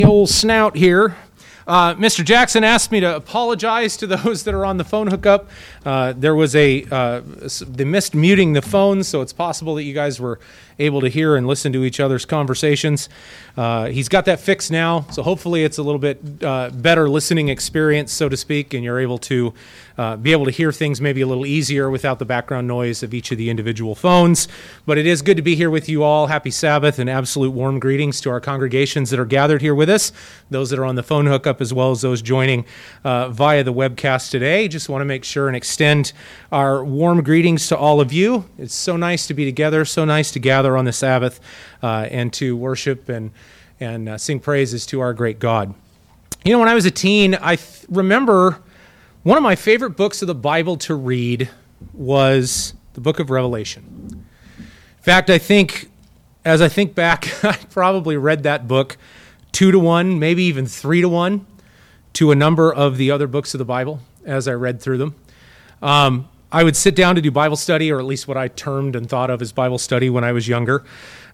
Old snout here. Mr. Jackson asked me to apologize to those that are on the phone hookup. They missed muting the phones, so it's possible that you guys were able to hear and listen to each other's conversations. He's got that fixed now, so hopefully it's a little bit better listening experience, so to speak, and you're able to be able to hear things maybe a little easier without the background noise of each of the individual phones. But it is good to be here with you all. Happy Sabbath and absolute warm greetings to our congregations that are gathered here with us, those that are on the phone hookup as well as those joining via the webcast today. Just want to make sure and extend our warm greetings to all of you. It's so nice to be together, so nice to gather on the Sabbath and to worship and sing praises to our great God. You know, when I was a teen, I remember one of my favorite books of the Bible to read was the book of Revelation. In fact, as I think back, I probably read that book 2-1, maybe even 3-1 to a number of the other books of the Bible as I read through them. I would sit down to do Bible study, or at least what I termed and thought of as Bible study when I was younger.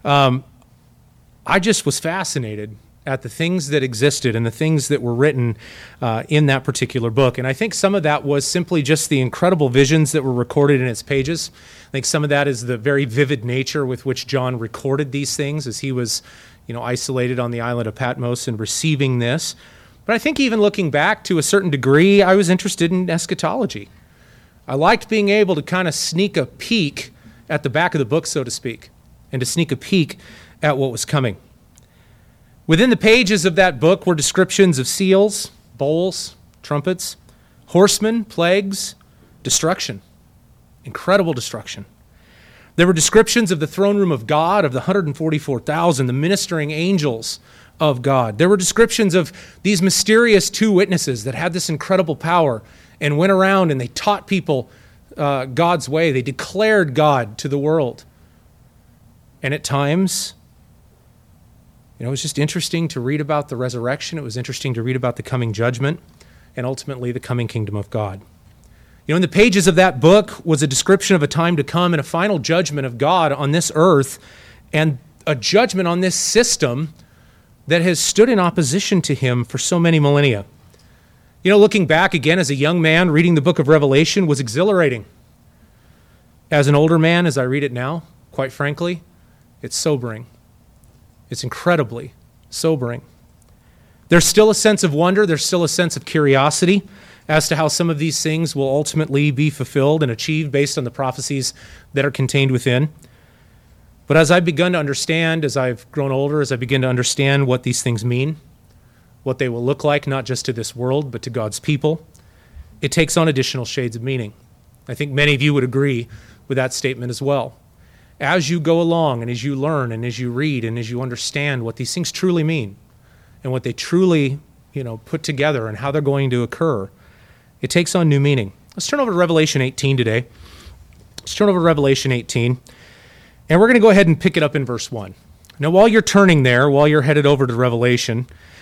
I just was fascinated at the things that existed and the things that were written in that particular book. And I think some of that was simply just the incredible visions that were recorded in its pages. I think some of that is the very vivid nature with which John recorded these things as he was, isolated on the island of Patmos and receiving this. But I think even looking back to a certain degree, I was interested in eschatology. I liked being able to kind of sneak a peek at the back of the book, so to speak, and to sneak a peek at what was coming. Within the pages of that book were descriptions of seals, bowls, trumpets, horsemen, plagues, destruction, incredible destruction. There were descriptions of the throne room of God, of the 144,000, the ministering angels of God. There were descriptions of these mysterious two witnesses that had this incredible power and went around and they taught people God's way. They declared God to the world. And at times, it was just interesting to read about the resurrection. It was interesting to read about the coming judgment and ultimately the coming kingdom of God. In the pages of that book was a description of a time to come and a final judgment of God on this earth and a judgment on this system that has stood in opposition to him for so many millennia. Looking back again as a young man, reading the book of Revelation was exhilarating. As an older man, as I read it now, quite frankly, it's sobering. It's incredibly sobering. There's still a sense of wonder. There's still a sense of curiosity as to how some of these things will ultimately be fulfilled and achieved based on the prophecies that are contained within. But as I've begun to understand, as I've grown older, as I begin to understand what these things mean, what they will look like, not just to this world, but to God's people, it takes on additional shades of meaning. I think many of you would agree with that statement as well. As you go along and as you learn and as you read and as you understand what these things truly mean and what they truly, put together and how they're going to occur, it takes on new meaning. Let's turn over to Revelation 18 today. Let's turn over to Revelation 18, and we're going to go ahead and pick it up in verse 1. Now, while you're turning there, while you're headed over to Revelation,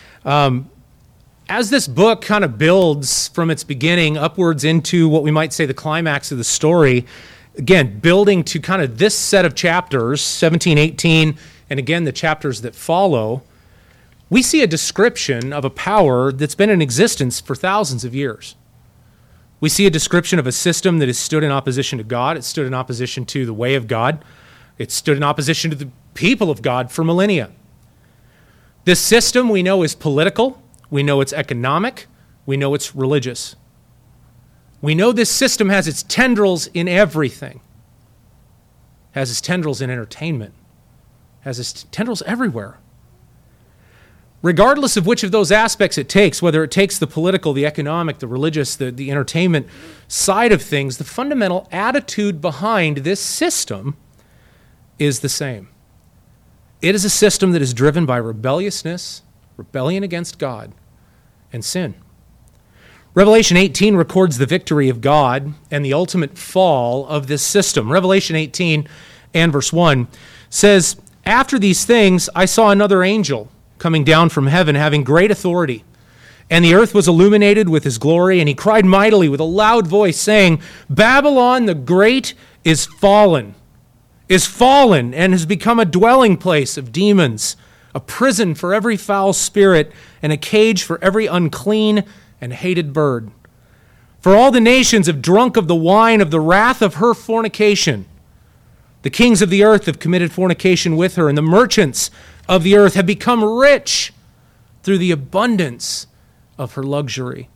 as this book kind of builds from its beginning upwards into what we might say the climax of the story, again, building to kind of this set of chapters, 17, 18, and again, the chapters that follow, we see a description of a power that's been in existence for thousands of years. We see a description of a system that has stood in opposition to God. It stood in opposition to the way of God. It stood in opposition to the people of God for millennia. This system we know is political. We know it's economic. We know it's religious. We know this system has its tendrils in everything. Has its tendrils in entertainment. Has its tendrils everywhere. Regardless of which of those aspects it takes, whether it takes the political, the economic, the religious, the entertainment side of things, the fundamental attitude behind this system is the same. It is a system that is driven by rebelliousness, rebellion against God, and sin. Revelation 18 records the victory of God and the ultimate fall of this system. Revelation 18 and verse 1 says, "After these things I saw another angel coming down from heaven, having great authority. And the earth was illuminated with his glory, and he cried mightily with a loud voice, saying, Babylon the great is fallen, and has become a dwelling place of demons, a prison for every foul spirit, and a cage for every unclean and hated bird. For all the nations have drunk of the wine of the wrath of her fornication. The kings of the earth have committed fornication with her, and the merchants of the earth have become rich through the abundance of her luxury.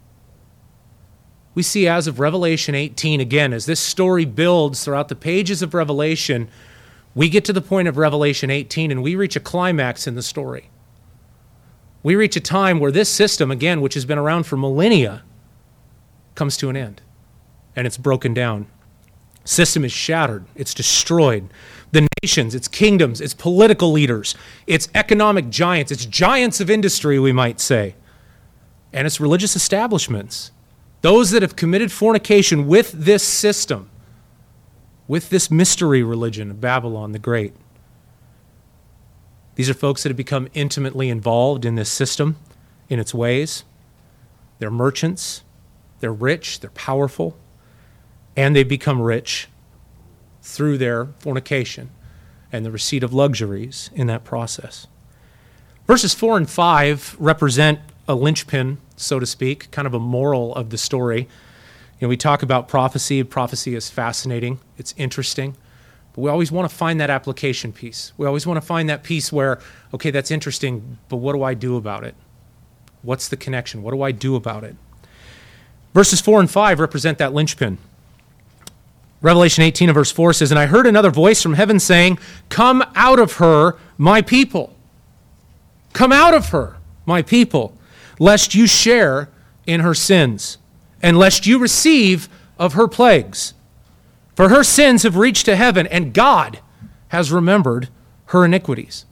We see as of Revelation 18, again, as this story builds throughout the pages of Revelation, we get to the point of Revelation 18 and we reach a climax in the story. We reach a time where this system, again, which has been around for millennia, comes to an end and it's broken down. System is shattered. It's destroyed. The nations, its kingdoms, its political leaders, its economic giants, its giants of industry, we might say, and its religious establishments, those that have committed fornication with this system, with this mystery religion of Babylon the Great. These are folks that have become intimately involved in this system, in its ways. They're merchants, they're rich, they're powerful, and they become rich through their fornication and the receipt of luxuries in that process. Verses 4 and 5 represent a linchpin, so to speak, kind of a moral of the story. You know, we talk about prophecy. Prophecy is fascinating. It's interesting. But we always want to find that application piece. We always want to find that piece where, okay, that's interesting, but what do I do about it? What's the connection? What do I do about it? Verses 4 and 5 represent that linchpin. Revelation 18 and verse 4 says, "And I heard another voice from heaven saying, 'Come out of her, my people. Come out of her, my people, lest you share in her sins, and lest you receive of her plagues. For her sins have reached to heaven, and God has remembered her iniquities.'"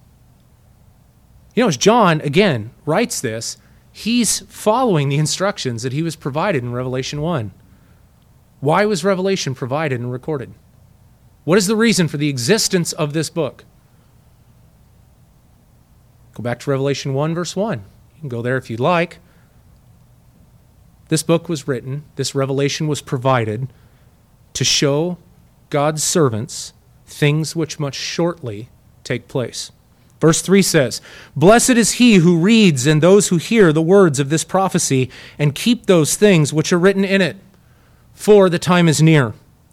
You know, as John, again, writes this, he's following the instructions that he was provided in Revelation 1. Why was Revelation provided and recorded? What is the reason for the existence of this book? Go back to Revelation 1, verse 1. You can go there if you'd like. This book was written, this revelation was provided to show God's servants things which must shortly take place. Verse 3 says, "Blessed is he who reads and those who hear the words of this prophecy and keep those things which are written in it, for the time is near."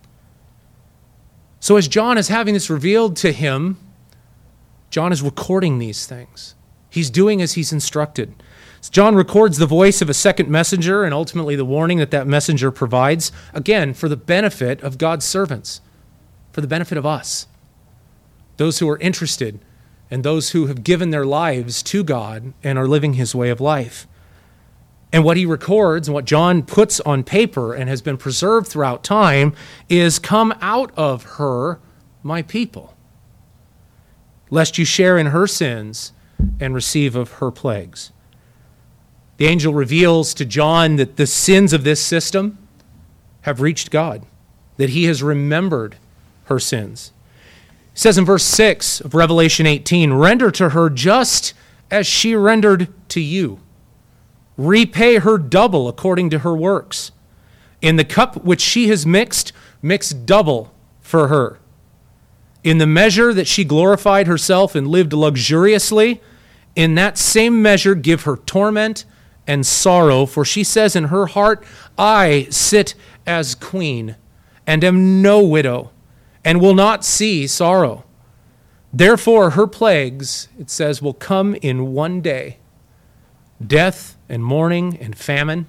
So as John is having this revealed to him, John is recording these things. He's doing as he's instructed. John records the voice of a second messenger and ultimately the warning that that messenger provides, again, for the benefit of God's servants, for the benefit of us, those who are interested and those who have given their lives to God and are living his way of life. And what he records and what John puts on paper and has been preserved throughout time is, "Come out of her, my people, lest you share in her sins and receive of her plagues." The angel reveals to John that the sins of this system have reached God, that he has remembered her sins. It says in verse 6 of Revelation 18, "Render to her just as she rendered to you. Repay her double according to her works. In the cup which she has mixed, mix double for her. In the measure that she glorified herself and lived luxuriously, in that same measure give her torment and sorrow. For she says in her heart, I sit as queen and am no widow and will not see sorrow. Therefore her plagues," it says, "will come in one day, death and mourning and famine.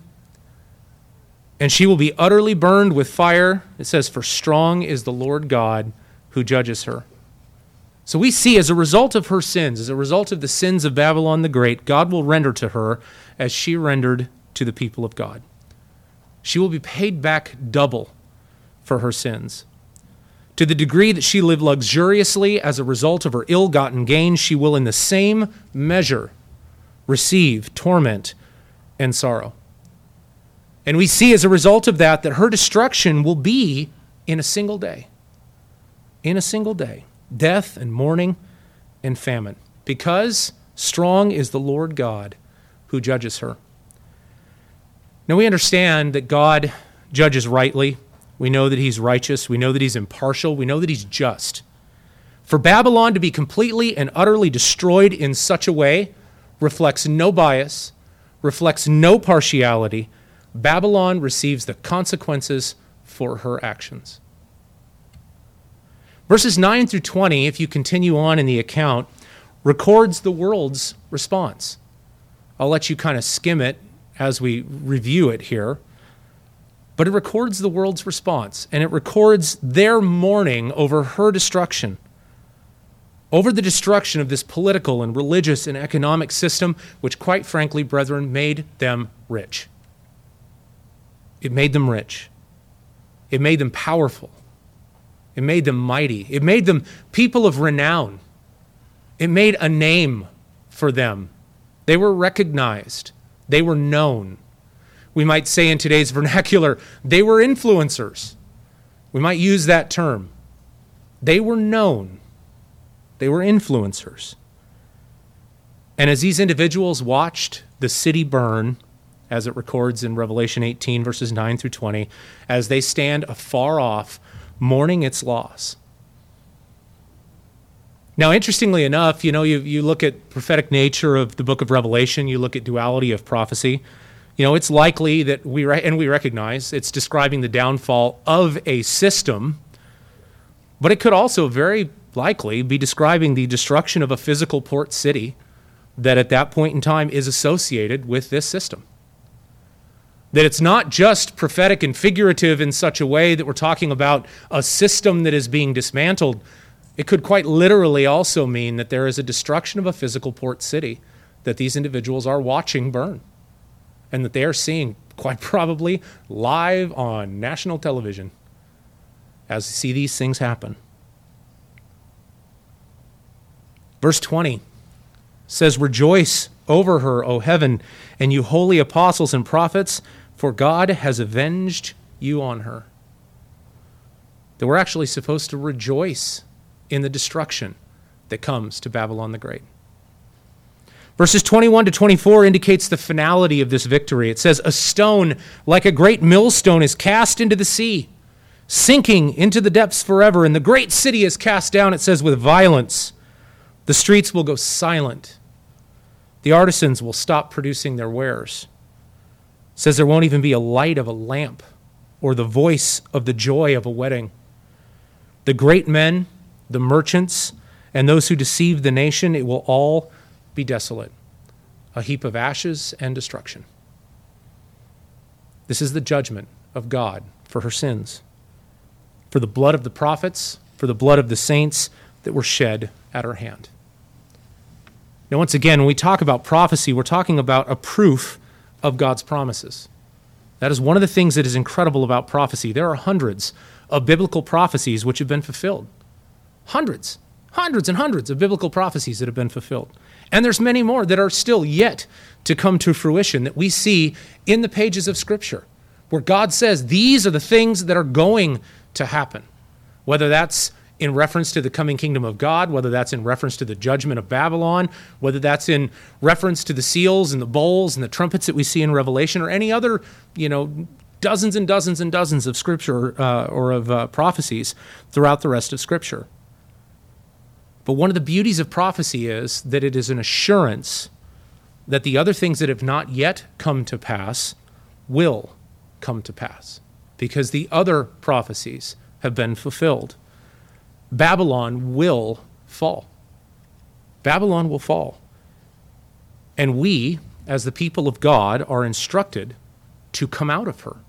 And she will be utterly burned with fire." It says, "For strong is the Lord God who judges her." So we see as a result of her sins, as a result of the sins of Babylon the Great, God will render to her as she rendered to the people of God. She will be paid back double for her sins. To the degree that she lived luxuriously as a result of her ill-gotten gain, she will in the same measure receive torment and sorrow. And we see as a result of that her destruction will be in a single day. In a single day. Death and mourning and famine. Because strong is the Lord God who judges her. Now we understand that God judges rightly. We know that he's righteous. We know that he's impartial. We know that he's just. For Babylon to be completely and utterly destroyed in such a way reflects no bias, reflects no partiality. Babylon receives the consequences for her actions. Verses 9 through 20, if you continue on in the account, records the world's response. I'll let you kind of skim it as we review it here. But it records the world's response, and it records their mourning over her destruction, over the destruction of this political and religious and economic system, which, quite frankly, brethren, made them rich. It made them rich. It made them powerful. It made them mighty. It made them people of renown. It made a name for them. They were recognized. They were known. We might say in today's vernacular, they were influencers. We might use that term. They were known. They were influencers. And as these individuals watched the city burn, as it records in Revelation 18, verses 9 through 20, as they stand afar off, mourning its loss. Now, interestingly enough, you look at prophetic nature of the book of Revelation, you look at duality of prophecy. It's likely that we recognize it's describing the downfall of a system, but it could also very likely be describing the destruction of a physical port city that at that point in time is associated with this system. That it's not just prophetic and figurative in such a way that we're talking about a system that is being dismantled. It could quite literally also mean that there is a destruction of a physical port city that these individuals are watching burn, and that they are seeing quite probably live on national television as they see these things happen. Verse 20 says, "Rejoice over her, O heaven, and you holy apostles and prophets, for God has avenged you on her." That we're actually supposed to rejoice in the destruction that comes to Babylon the Great. Verses 21 to 24 indicates the finality of this victory. It says, "A stone like a great millstone is cast into the sea, sinking into the depths forever, and the great city is cast down," it says, "with violence. The streets will go silent. The artisans will stop producing their wares." It says there won't even be a light of a lamp or the voice of the joy of a wedding. The great men, the merchants, and those who deceive the nation, it will all be desolate, a heap of ashes and destruction. This is the judgment of God for her sins, for the blood of the prophets, for the blood of the saints that were shed at her hand. Now, once again, when we talk about prophecy, we're talking about a proof of God's promises. That is one of the things that is incredible about prophecy. There are hundreds of biblical prophecies which have been fulfilled. Hundreds and hundreds of biblical prophecies that have been fulfilled. And there's many more that are still yet to come to fruition that we see in the pages of Scripture, where God says these are the things that are going to happen, whether that's in reference to the coming kingdom of God, whether that's in reference to the judgment of Babylon, whether that's in reference to the seals and the bowls and the trumpets that we see in Revelation, or any other, dozens and dozens and dozens of Scripture or of prophecies throughout the rest of Scripture. But one of the beauties of prophecy is that it is an assurance that the other things that have not yet come to pass will come to pass, because the other prophecies have been fulfilled. Babylon will fall. Babylon will fall. And we, as the people of God, are instructed to come out of her,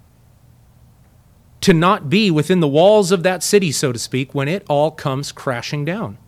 to not be within the walls of that city, so to speak, when it all comes crashing down.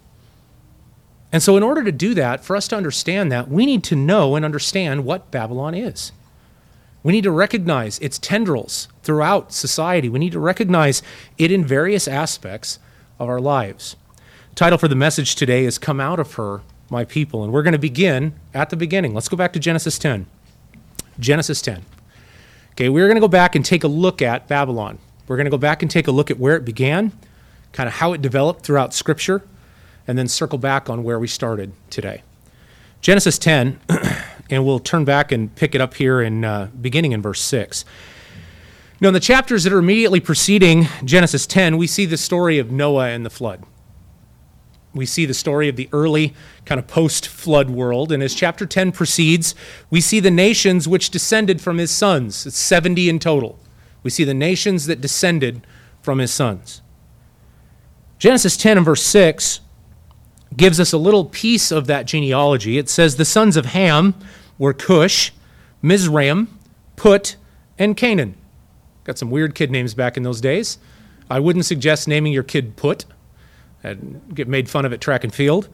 And so in order to do that, for us to understand that, we need to know and understand what Babylon is. We need to recognize its tendrils throughout society. We need to recognize it in various aspects of our lives. The title for the message today is "Come Out of Her, My People." And we're going to begin at the beginning. Let's go back to Genesis 10. Genesis 10. Okay, we're going to go back and take a look at Babylon. We're going to go back and take a look at where it began, kind of how it developed throughout Scripture, and then circle back on where we started today. Genesis 10, and we'll turn back and pick it up here in beginning in verse 6. Now, in the chapters that are immediately preceding Genesis 10, we see the story of Noah and the flood. We see the story of the early kind of post-flood world. And as chapter 10 proceeds, we see the nations which descended from his sons. It's 70 in total. We see the nations that descended from his sons. Genesis 10 and verse 6 gives us a little piece of that genealogy. It says, the sons of Ham were Cush, Mizraim, Put, and Canaan. Got some weird kid names back in those days. I wouldn't suggest naming your kid Put. I'd get made fun of at track and field.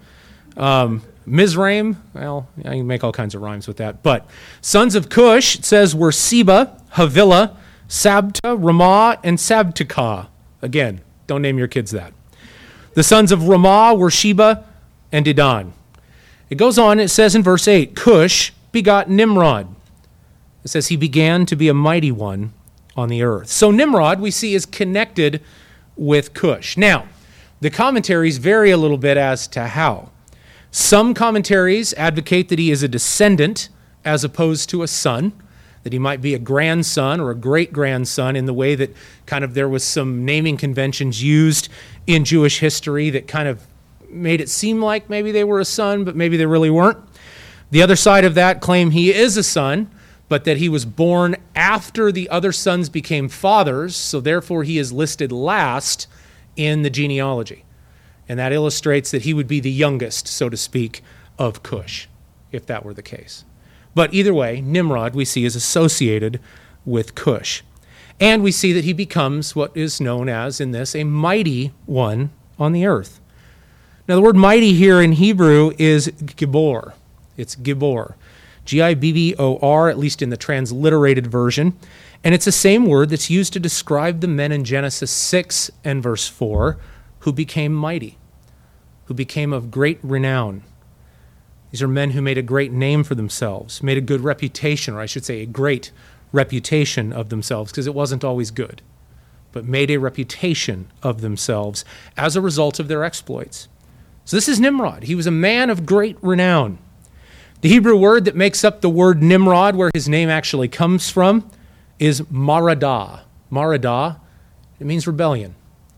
Mizraim, well, you can make all kinds of rhymes with that. But sons of Cush, it says, were Seba, Havilah, Sabta, Ramah, and Sabtekah. Again, don't name your kids that. The sons of Ramah were Sheba and Dedan. It goes on, it says in verse 8, Cush begot Nimrod. It says he began to be a mighty one on the earth. So Nimrod, we see, is connected with Cush. Now, the commentaries vary a little bit as to how. Some commentaries advocate that he is a descendant as opposed to a son, that he might be a grandson or a great-grandson in the way that kind of there was some naming conventions used in Jewish history that kind of made it seem like maybe they were a son, but maybe they really weren't. The other side of that claim he is a son, but that he was born after the other sons became fathers, so therefore he is listed last in the genealogy. And that illustrates that he would be the youngest, so to speak, of Cush, if that were the case. But either way, Nimrod, we see, is associated with Cush. And we see that he becomes what is known as, in this, a mighty one on the earth. Now, the word mighty here in Hebrew is Gibor. It's Gibor. Gibbor, at least in the transliterated version. And it's the same word that's used to describe the men in Genesis 6 and verse 4 who became mighty, who became of great renown. These are men who made a great name for themselves, made a good reputation, or I should say a great reputation of themselves, because it wasn't always good, but made a reputation of themselves as a result of their exploits. So this is Nimrod. He was a man of great renown. The Hebrew word that makes up the word Nimrod, where his name actually comes from, is Maradah. Maradah, it means rebellion.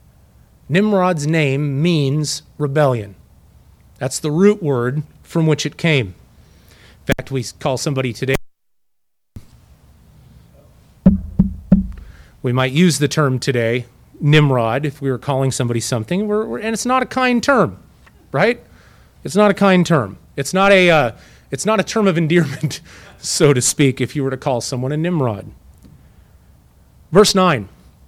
Nimrod's name means rebellion. That's the root word from which it came. In fact, we call somebody today, we might use the term today, Nimrod, if we were calling somebody something, and it's not a kind term, right? It's not a kind term. It's not a term of endearment, so to speak, if you were to call someone a Nimrod. Verse 9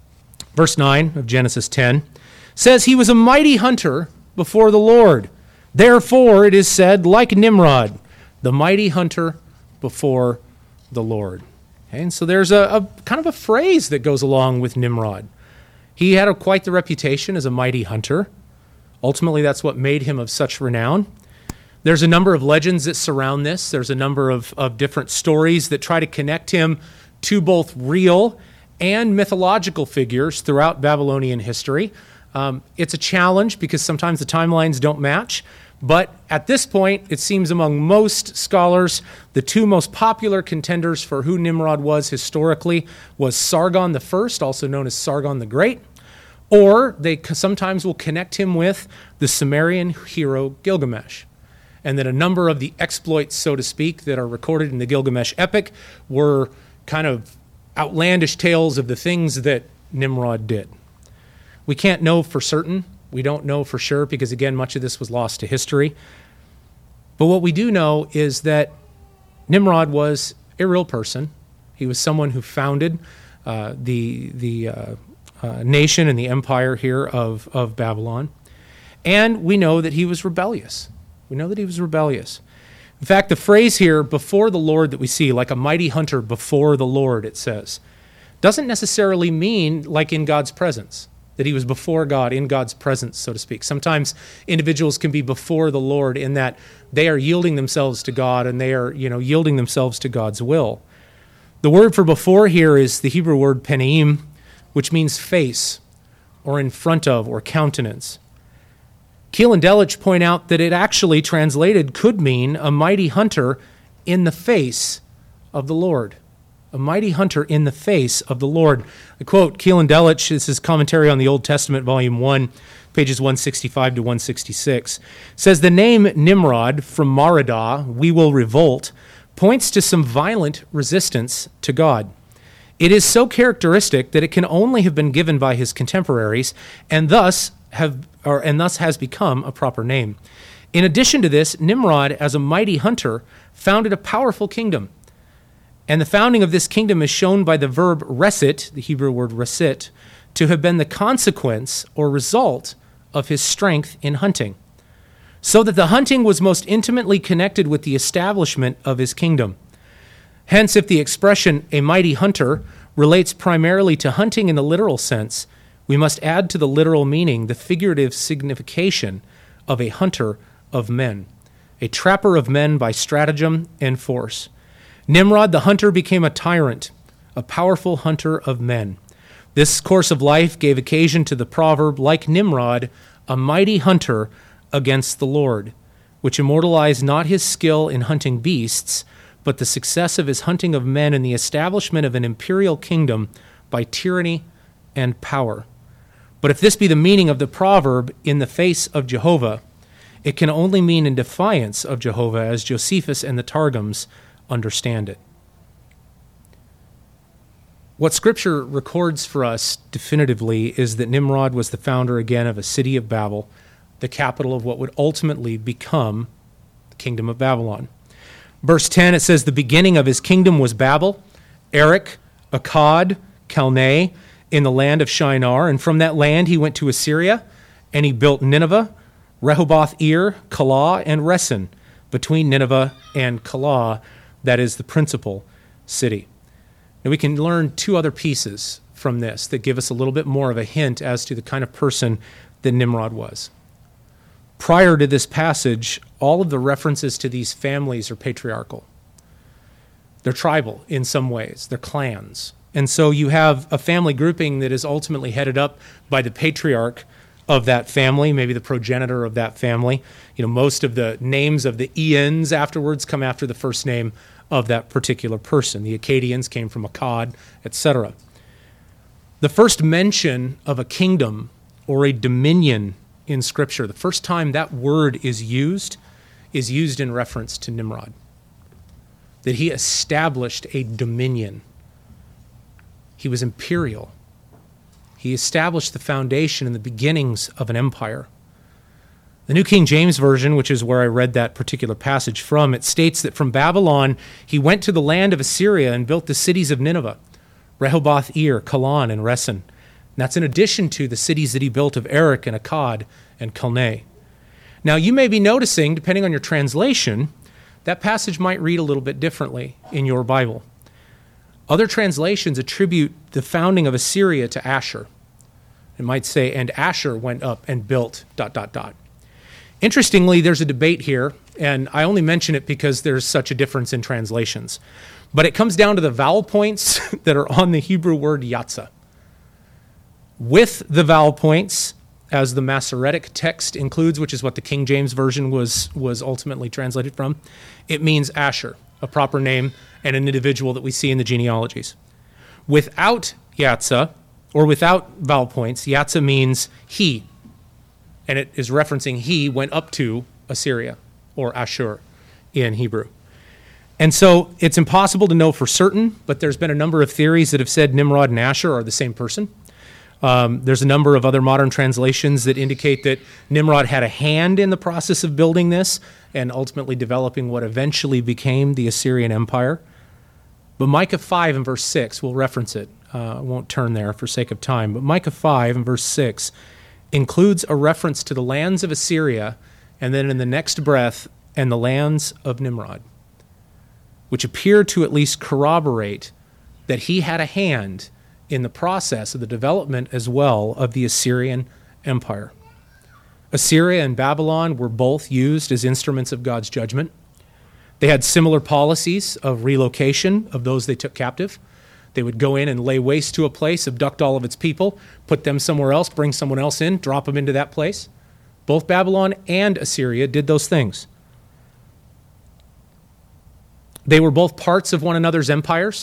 of Genesis 10 says, he was a mighty hunter before the Lord. Therefore, it is said, like Nimrod, the mighty hunter before the Lord. Okay, and so there's a kind of a phrase that goes along with Nimrod. He had quite the reputation as a mighty hunter. Ultimately, that's what made him of such renown. There's a number of legends that surround this. There's a number of different stories that try to connect him to both real and mythological figures throughout Babylonian history. It's a challenge because sometimes the timelines don't match. But at this point, it seems among most scholars, the two most popular contenders for who Nimrod was historically was Sargon I, also known as Sargon the Great, or they sometimes will connect him with the Sumerian hero Gilgamesh. And that a number of the exploits, so to speak, that are recorded in the Gilgamesh epic were kind of outlandish tales of the things that Nimrod did. We can't know for certain. We don't know for sure because, again, much of this was lost to history. But what we do know is that Nimrod was a real person. He was someone who founded the nation and the empire here of Babylon. And we know that he was rebellious. We know that he was rebellious. In fact, the phrase here, before the Lord, that we see, like a mighty hunter before the Lord, it says, doesn't necessarily mean like in God's presence, that he was before God, in God's presence, so to speak. Sometimes individuals can be before the Lord in that they are yielding themselves to God and they are, yielding themselves to God's will. The word for before here is the Hebrew word panim, which means face or in front of or countenance. Keel and Delitzsch point out that it actually translated could mean a mighty hunter in the face of the Lord, a mighty hunter in the face of the Lord. I quote Keelan Delich, this is Commentary on the Old Testament, Volume 1, pages 165 to 166, says the name Nimrod from Maradah, we will revolt, points to some violent resistance to God. It is so characteristic that it can only have been given by his contemporaries and thus has become a proper name. In addition to this, Nimrod, as a mighty hunter, founded a powerful kingdom. And the founding of this kingdom is shown by the verb resit, the Hebrew word resit, to have been the consequence or result of his strength in hunting. So that the hunting was most intimately connected with the establishment of his kingdom. Hence, if the expression a mighty hunter relates primarily to hunting in the literal sense, we must add to the literal meaning the figurative signification of a hunter of men, a trapper of men by stratagem and force. Nimrod the hunter became a tyrant, a powerful hunter of men. This course of life gave occasion to the proverb, like Nimrod, a mighty hunter against the Lord, which immortalized not his skill in hunting beasts, but the success of his hunting of men and the establishment of an imperial kingdom by tyranny and power. But if this be the meaning of the proverb, in the face of Jehovah, it can only mean in defiance of Jehovah, as Josephus and the Targums understand it. What Scripture records for us definitively is that Nimrod was the founder again of a city of Babel, the capital of what would ultimately become the kingdom of Babylon. Verse 10, it says, the beginning of his kingdom was Babel, Erech, Akkad, Calneh, in the land of Shinar. And from that land he went to Assyria, and he built Nineveh, Rehoboth-ir, Calah, and Resen, between Nineveh and Calah, that is the principal city. Now we can learn two other pieces from this that give us a little bit more of a hint as to the kind of person that Nimrod was. Prior to this passage, all of the references to these families are patriarchal. They're tribal in some ways. They're clans. And so you have a family grouping that is ultimately headed up by the patriarch of that family, maybe the progenitor of that family. Most of the names of the Ians afterwards come after the first name of that particular person. The Akkadians came from Akkad, etc. The first mention of a kingdom or a dominion in Scripture, the first time that word is used in reference to Nimrod. That he established a dominion. He was imperial. He established the foundation and the beginnings of an empire. The New King James Version, which is where I read that particular passage from, it states that from Babylon he went to the land of Assyria and built the cities of Nineveh, Rehoboth-ir, Calah, and Resen. And that's in addition to the cities that he built of Erech and Akkad and Calneh. Now you may be noticing, depending on your translation, that passage might read a little bit differently in your Bible. Other translations attribute the founding of Assyria to Ashur. It might say, and Ashur went up and built ... Interestingly, there's a debate here, and I only mention it because there's such a difference in translations. But it comes down to the vowel points that are on the Hebrew word yatzah. With the vowel points, as the Masoretic text includes, which is what the King James Version was ultimately translated from, it means Ashur, a proper name and an individual that we see in the genealogies. Without yatzah, or without vowel points, yatzah means he, and it is referencing he went up to Assyria, or Ashur in Hebrew. And so it's impossible to know for certain, but there's been a number of theories that have said Nimrod and Ashur are the same person. There's a number of other modern translations that indicate that Nimrod had a hand in the process of building this and ultimately developing what eventually became the Assyrian Empire. But Micah 5 and verse 6, we'll reference it. I won't turn there for sake of time. But Micah 5 and verse 6 includes a reference to the lands of Assyria and then in the next breath, and the lands of Nimrod, which appear to at least corroborate that he had a hand in the process of the development as well of the Assyrian Empire. Assyria and Babylon were both used as instruments of God's judgment. They had similar policies of relocation of those they took captive. They would go in and lay waste to a place, abduct all of its people, put them somewhere else, bring someone else in, drop them into that place. Both Babylon and Assyria did those things. They were both parts of one another's empires,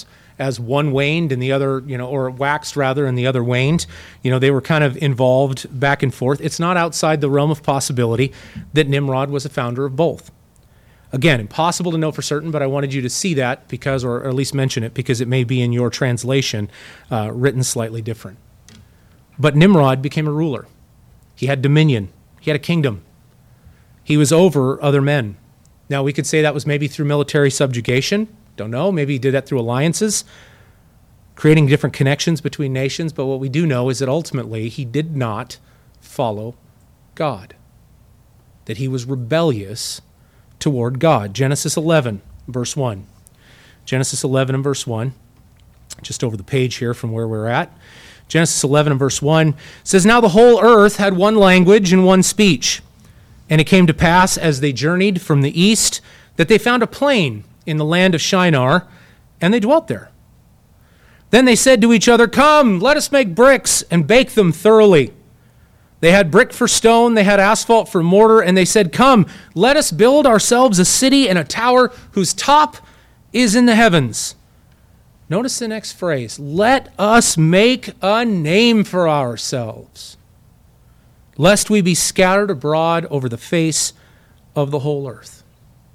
as one waned and the other, or waxed rather, and the other waned. They were kind of involved back and forth. It's not outside the realm of possibility that Nimrod was a founder of both. Again, impossible to know for certain, but I wanted you to see that because, or at least mention it, because it may be in your translation written slightly different. But Nimrod became a ruler. He had dominion. He had a kingdom. He was over other men. Now, we could say that was maybe through military subjugation. Don't know. Maybe he did that through alliances, creating different connections between nations. But what we do know is that ultimately he did not follow God, that he was rebellious toward God. Genesis 11, verse 1. Genesis 11 and verse 1, just over the page here from where we're at. Genesis 11 and verse 1 says, "Now the whole earth had one language and one speech. And it came to pass, as they journeyed from the east, that they found a plain in the land of Shinar, and they dwelt there. Then they said to each other, 'Come, let us make bricks and bake them thoroughly.' They had brick for stone, they had asphalt for mortar, and they said, 'Come, let us build ourselves a city and a tower whose top is in the heavens.'" Notice the next phrase, "Let us make a name for ourselves, lest we be scattered abroad over the face of the whole earth."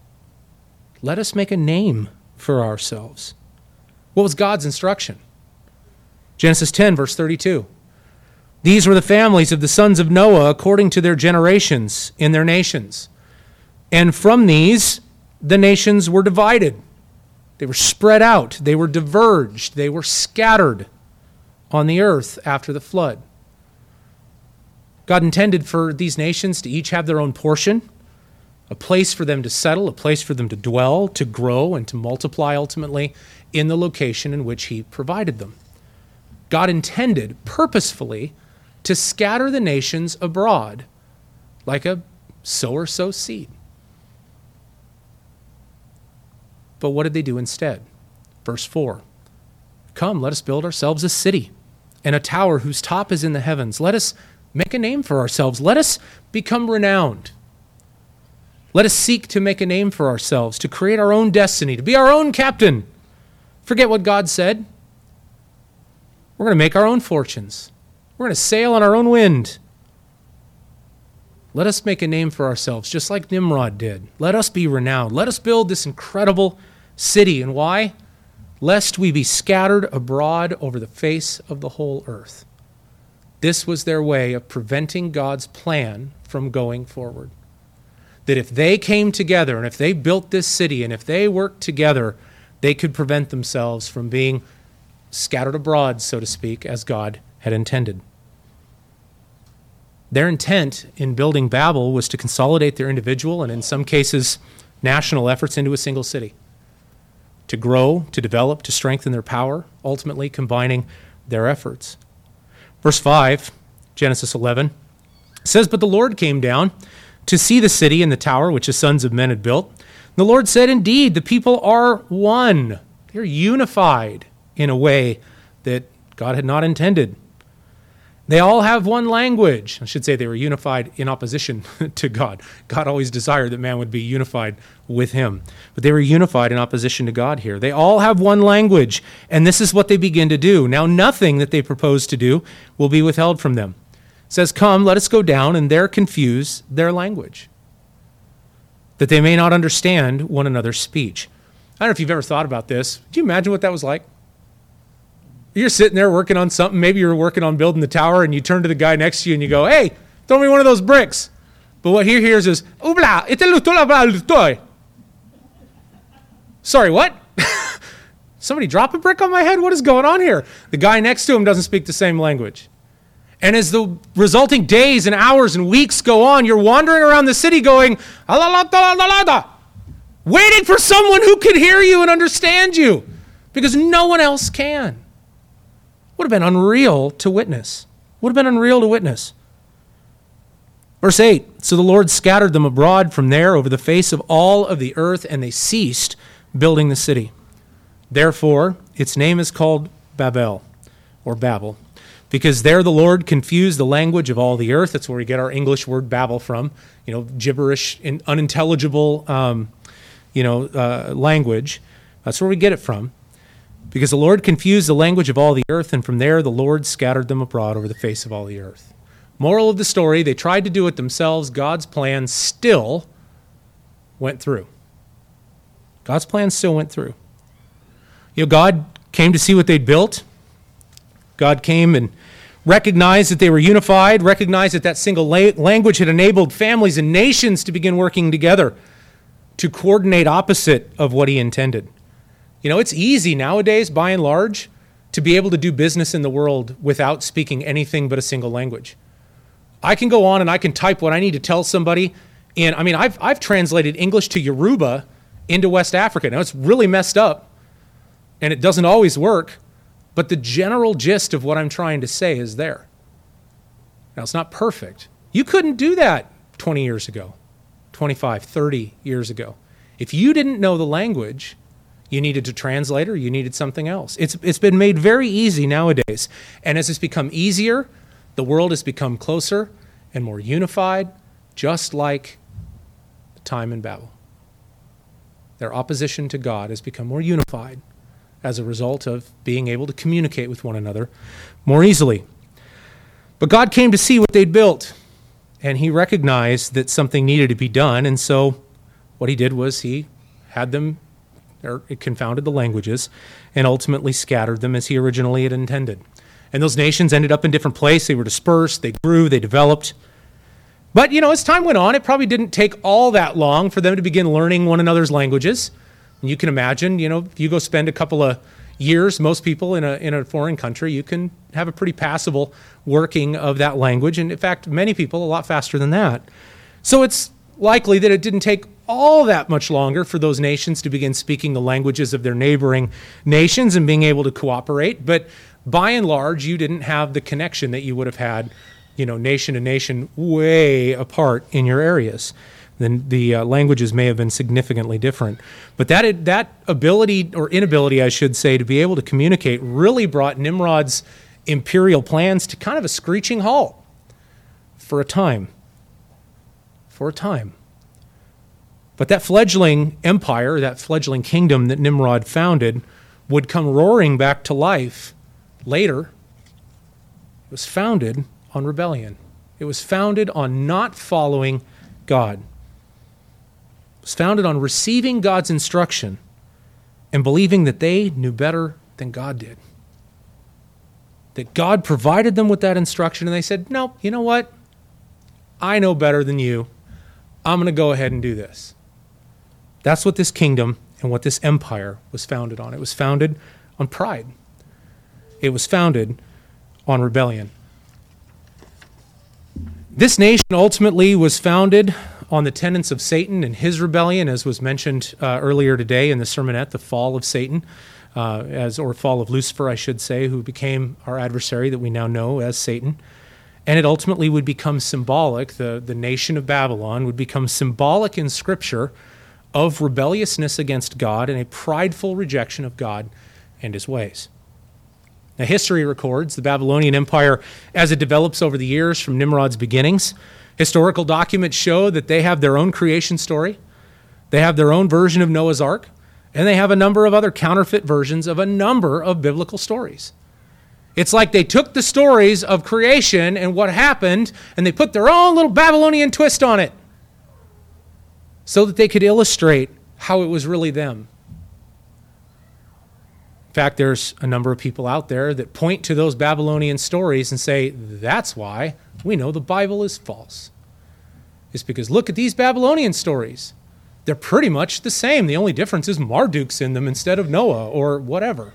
Let us make a name for ourselves. What was God's instruction? Genesis 10, verse 32. "These were the families of the sons of Noah according to their generations in their nations. And from these, the nations were divided." They were spread out. They were diverged. They were scattered on the earth after the flood. God intended for these nations to each have their own portion, a place for them to settle, a place for them to dwell, to grow, and to multiply ultimately in the location in which he provided them. God intended purposefully to scatter the nations abroad like a sower sows seed. But what did they do instead? Verse 4, "Come, let us build ourselves a city and a tower whose top is in the heavens. Let us make a name for ourselves. Let us become renowned. Let us seek to make a name for ourselves, to create our own destiny, to be our own captain." Forget what God said. We're going to make our own fortunes. We're going to sail on our own wind. Let us make a name for ourselves, just like Nimrod did. Let us be renowned. Let us build this incredible city. And why? Lest we be scattered abroad over the face of the whole earth. This was their way of preventing God's plan from going forward. That if they came together and if they built this city and if they worked together, they could prevent themselves from being scattered abroad, so to speak, as God had intended. Their intent in building Babel was to consolidate their individual and in some cases national efforts into a single city, to grow, to develop, to strengthen their power, ultimately combining their efforts. Verse 5, Genesis 11, says, "But the Lord came down to see the city and the tower which the sons of men had built. The Lord said, 'Indeed, the people are one.'" They're unified in a way that God had not intended. "They all have one language." I should say they were unified in opposition to God. God always desired that man would be unified with him. But they were unified in opposition to God here. "They all have one language, and this is what they begin to do. Now nothing that they propose to do will be withheld from them." It says, "Come, let us go down and there confuse their language, that they may not understand one another's speech." I don't know if you've ever thought about this. Do you imagine what that was like? You're sitting there working on something. Maybe you're working on building the tower, and you turn to the guy next to you and you go, "Hey, throw me one of those bricks." But what he hears is, "Ubla, itelutoy." Sorry, what? Somebody drop a brick on my head? What is going on here? The guy next to him doesn't speak the same language. And as the resulting days and hours and weeks go on, you're wandering around the city going, waiting for someone who can hear you and understand you, because no one else can. Would have been unreal to witness. Would have been unreal to witness. Verse 8, "So the Lord scattered them abroad from there over the face of all of the earth, and they ceased building the city. Therefore, its name is called Babel," or Babel, "because there the Lord confused the language of all the earth." That's where we get our English word Babel from, gibberish, unintelligible, language. That's where we get it from. because the Lord confused the language of all the earth, and from there the Lord scattered them abroad over the face of all the earth. Moral of the story, they tried to do it themselves. God's plan still went through. God's plan still went through. God came to see what they'd built. God came and recognized that they were unified, recognized that that single language had enabled families and nations to begin working together to coordinate opposite of what he intended. It's easy nowadays, by and large, to be able to do business in the world without speaking anything but a single language. I can go on and I can type what I need to tell somebody. And I've translated English to Yoruba into West Africa. Now, it's really messed up, and it doesn't always work, but the general gist of what I'm trying to say is there. Now, it's not perfect. You couldn't do that 20 years ago, 25, 30 years ago. If you didn't know the language, you needed a translator, you needed something else. It's been made very easy nowadays. And as it's become easier, the world has become closer and more unified, just like the time in Babel. Their opposition to God has become more unified as a result of being able to communicate with one another more easily. But God came to see what they'd built, and he recognized that something needed to be done. And so what he did was he had them, or it confounded the languages, and ultimately scattered them as he originally had intended. And those nations ended up in different places. They were dispersed, they grew, they developed. But, as time went on, it probably didn't take all that long for them to begin learning one another's languages. And you can imagine, if you go spend a couple of years, most people in a foreign country, you can have a pretty passable working of that language. And in fact, many people a lot faster than that. So it's likely that it didn't take all that much longer for those nations to begin speaking the languages of their neighboring nations and being able to cooperate. But by and large, you didn't have the connection that you would have had, nation to nation way apart in your areas. Then the languages may have been significantly different. But that ability, or inability, I should say, to be able to communicate really brought Nimrod's imperial plans to kind of a screeching halt for a time. But that fledgling empire, that fledgling kingdom that Nimrod founded, would come roaring back to life later. It was founded on rebellion. It was founded on not following God. It was founded on receiving God's instruction and believing that they knew better than God did. That God provided them with that instruction, and they said, no, you know what? I know better than you. I'm going to go ahead and do this. That's what this kingdom and what this empire was founded on. It was founded on pride. It was founded on rebellion. This nation ultimately was founded on the tenets of Satan and his rebellion, as was mentioned earlier today in the sermonette, the fall of Satan, or fall of Lucifer, I should say, who became our adversary that we now know as Satan. And it ultimately would become symbolic, the nation of Babylon would become symbolic in Scripture of rebelliousness against God and a prideful rejection of God and his ways. Now, history records the Babylonian Empire as it develops over the years from Nimrod's beginnings. Historical documents show that they have their own creation story, they have their own version of Noah's Ark, and they have a number of other counterfeit versions of a number of biblical stories. It's like they took the stories of creation and what happened, and they put their own little Babylonian twist on it so that they could illustrate how it was really them. In fact, there's a number of people out there that point to those Babylonian stories and say, that's why we know the Bible is false. It's because look at these Babylonian stories. They're pretty much the same. The only difference is Marduk's in them instead of Noah or whatever.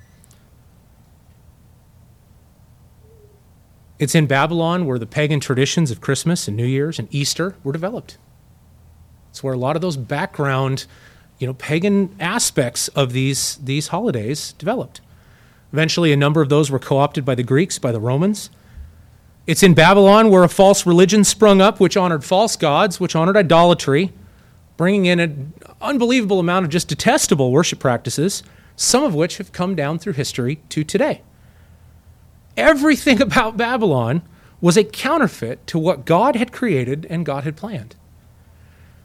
It's in Babylon where the pagan traditions of Christmas and New Year's and Easter were developed. It's where a lot of those background, pagan aspects of these holidays developed. Eventually, a number of those were co-opted by the Greeks, by the Romans. It's in Babylon where a false religion sprung up, which honored false gods, which honored idolatry, bringing in an unbelievable amount of just detestable worship practices, some of which have come down through history to today. Everything about Babylon was a counterfeit to what God had created and God had planned.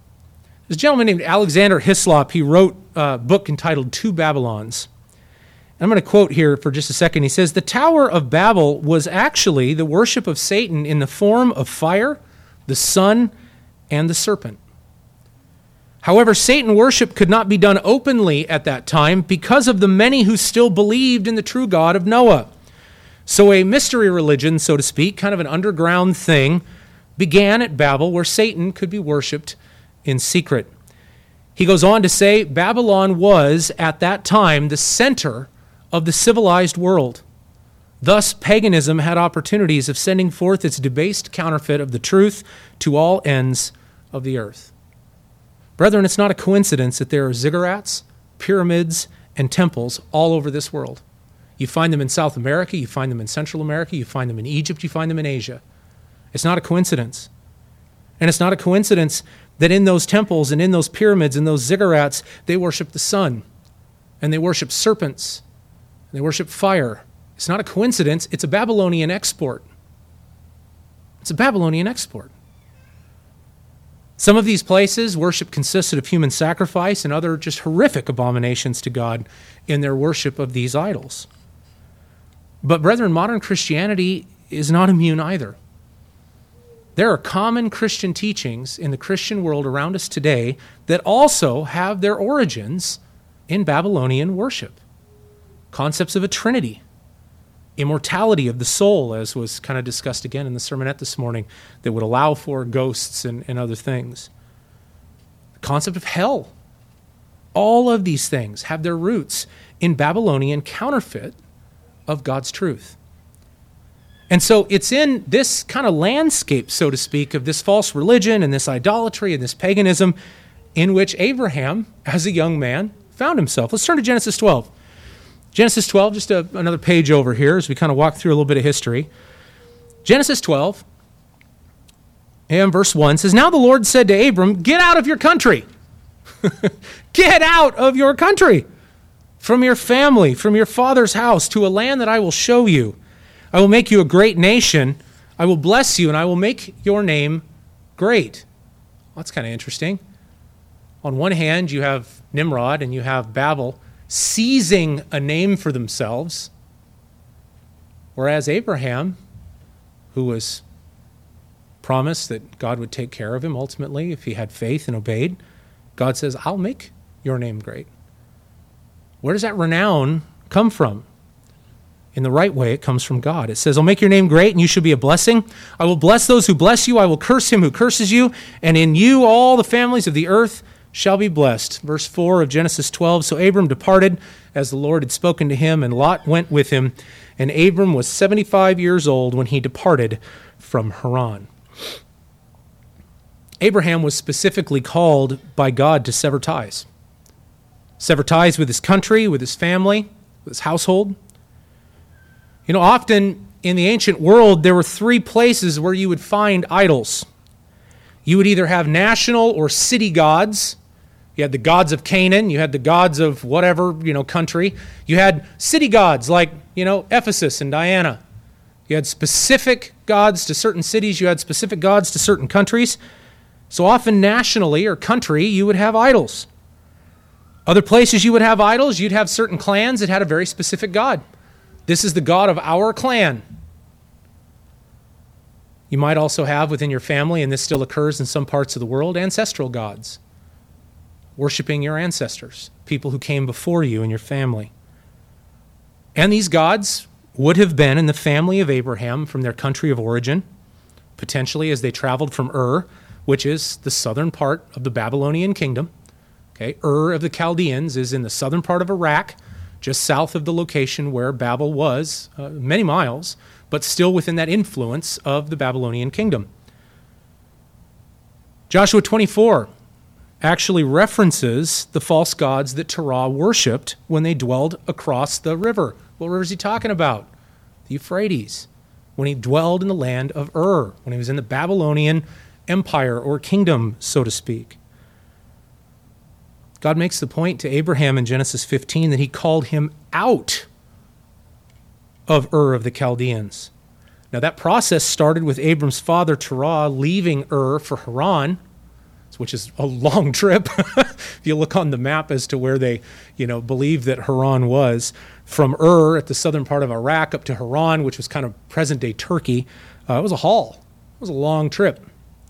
This gentleman named Alexander Hislop, he wrote a book entitled Two Babylons. I'm going to quote here for just a second. He says, "The Tower of Babel was actually the worship of Satan in the form of fire, the sun, and the serpent. However, Satan worship could not be done openly at that time because of the many who still believed in the true God of Noah. So a mystery religion, so to speak, kind of an underground thing, began at Babel where Satan could be worshiped in secret." He goes on to say, Babylon was, at that time, the center of the civilized world. Thus, paganism had opportunities of sending forth its debased counterfeit of the truth to all ends of the earth. Brethren, it's not a coincidence that there are ziggurats, pyramids, and temples all over this world. You find them in South America, you find them in Central America, you find them in Egypt, you find them in Asia. It's not a coincidence. And it's not a coincidence that in those temples and in those pyramids and those ziggurats, they worship the sun, and they worship serpents, and they worship fire. It's not a coincidence. It's a Babylonian export. It's a Babylonian export. Some of these places, worship consisted of human sacrifice and other just horrific abominations to God in their worship of these idols. But brethren, modern Christianity is not immune either. There are common Christian teachings in the Christian world around us today that also have their origins in Babylonian worship. Concepts of a trinity, immortality of the soul, as was kind of discussed again in the sermonette this morning, that would allow for ghosts and other things. The concept of hell. All of these things have their roots in Babylonian counterfeit of God's truth. And so it's in this kind of landscape, so to speak, of this false religion and this idolatry and this paganism in which Abraham, as a young man, found himself. Let's turn to Genesis 12. Genesis 12, just another page over here as we kind of walk through a little bit of history. Genesis 12, and verse 1 says, "Now the Lord said to Abram, get out of your country." Get out of your country, from your family, from your father's house, to a land that I will show you. I will make you a great nation. I will bless you, and I will make your name great. Well, that's kind of interesting. On one hand, you have Nimrod and you have Babel seizing a name for themselves, whereas Abraham, who was promised that God would take care of him ultimately if he had faith and obeyed, God says, I'll make your name great. Where does that renown come from? In the right way, it comes from God. It says, I'll make your name great and you shall be a blessing. I will bless those who bless you. I will curse him who curses you. And in you all the families of the earth shall be blessed. Verse 4 of Genesis 12. So Abram departed as the Lord had spoken to him, and Lot went with him. And Abram was 75 years old when he departed from Haran. Abraham was specifically called by God to sever ties. Sever ties with his country, with his family, with his household. You know, often in the ancient world, there were three places where you would find idols. You would either have national or city gods. You had the gods of Canaan. You had the gods of whatever, country. You had city gods like, Ephesus and Diana. You had specific gods to certain cities. You had specific gods to certain countries. So often nationally or country, you would have idols. Other places you would have idols, you'd have certain clans that had a very specific god. This is the god of our clan. You might also have within your family, and this still occurs in some parts of the world, ancestral gods. Worshiping your ancestors, people who came before you in your family. And these gods would have been in the family of Abraham from their country of origin, potentially as they traveled from Ur, which is the southern part of the Babylonian kingdom. Okay, Ur of the Chaldeans is in the southern part of Iraq, just south of the location where Babel was, many miles, but still within that influence of the Babylonian kingdom. Joshua 24 actually references the false gods that Terah worshipped when they dwelled across the river. What river is he talking about? The Euphrates. When he dwelled in the land of Ur, when he was in the Babylonian empire or kingdom, so to speak. God makes the point to Abraham in Genesis 15 that he called him out of Ur of the Chaldeans. Now that process started with Abram's father Terah leaving Ur for Haran, which is a long trip. If you look on the map as to where they, believe that Haran was, from Ur at the southern part of Iraq up to Haran, which was kind of present-day Turkey, it was a haul. It was a long trip.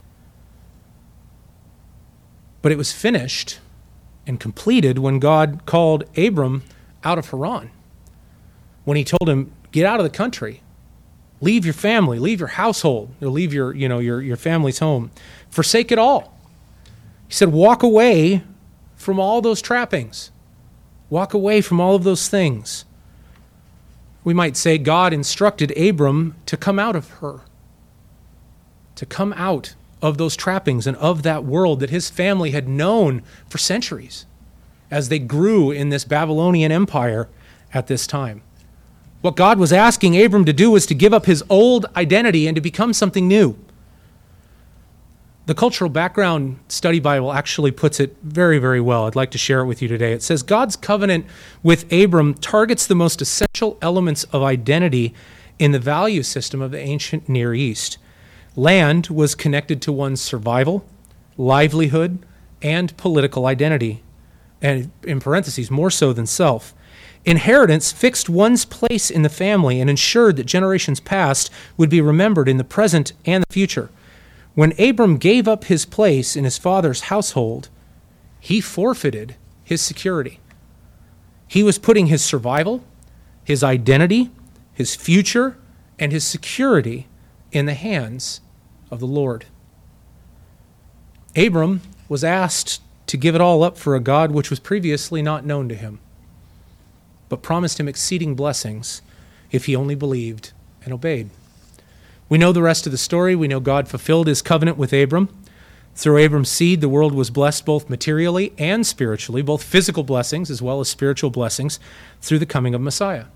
But it was finished and completed when God called Abram out of Haran. When he told him, get out of the country, leave your family, leave your household, or leave your family's home, forsake it all. He said, walk away from all those trappings. Walk away from all of those things. We might say God instructed Abram to come out of Ur, to come out of those trappings and of that world that his family had known for centuries as they grew in this Babylonian empire at this time. What God was asking Abram to do was to give up his old identity and to become something new. The Cultural Background Study Bible actually puts it very, very well. I'd like to share it with you today. It says, God's covenant with Abram targets the most essential elements of identity in the value system of the ancient Near East. Land was connected to one's survival, livelihood, and political identity, and in parentheses, more so than self. Inheritance fixed one's place in the family and ensured that generations past would be remembered in the present and the future. When Abram gave up his place in his father's household, he forfeited his security. He was putting his survival, his identity, his future, and his security in the hands of the Lord. Abram was asked to give it all up for a God which was previously not known to him, but promised him exceeding blessings if he only believed and obeyed. We know the rest of the story. We know God fulfilled his covenant with Abram. Through Abram's seed, the world was blessed both materially and spiritually, both physical blessings as well as spiritual blessings through the coming of Messiah.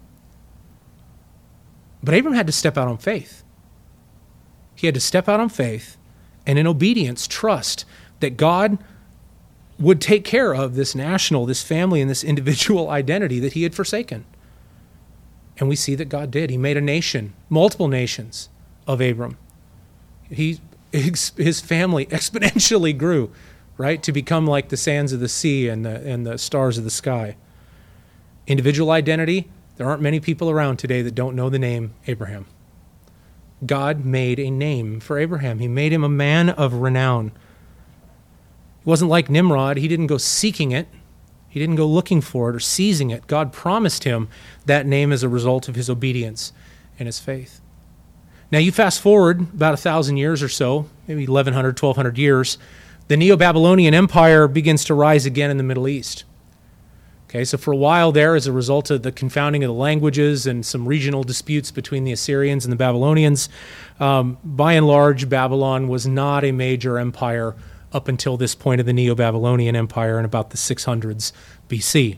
But Abram had to step out on faith. He had to step out on faith and in obedience trust that God would take care of this national, this family, and this individual identity that he had forsaken. And we see that God did. He made a nation, multiple nations of Abram. His family exponentially grew, right, to become like the sands of the sea and the stars of the sky. Individual identity, there aren't many people around today that don't know the name Abraham. God made a name for Abraham. He made him a man of renown. It wasn't like Nimrod. He didn't go seeking it. He didn't go looking for it or seizing it. God promised him that name as a result of his obedience and his faith. Now you fast forward about 1,000 years or so, maybe 1,100, 1,200 years, the Neo-Babylonian Empire begins to rise again in the Middle East. Okay, so for a while there, as a result of the confounding of the languages and some regional disputes between the Assyrians and the Babylonians, by and large, Babylon was not a major empire up until this point of the Neo-Babylonian Empire in about the 600s BC.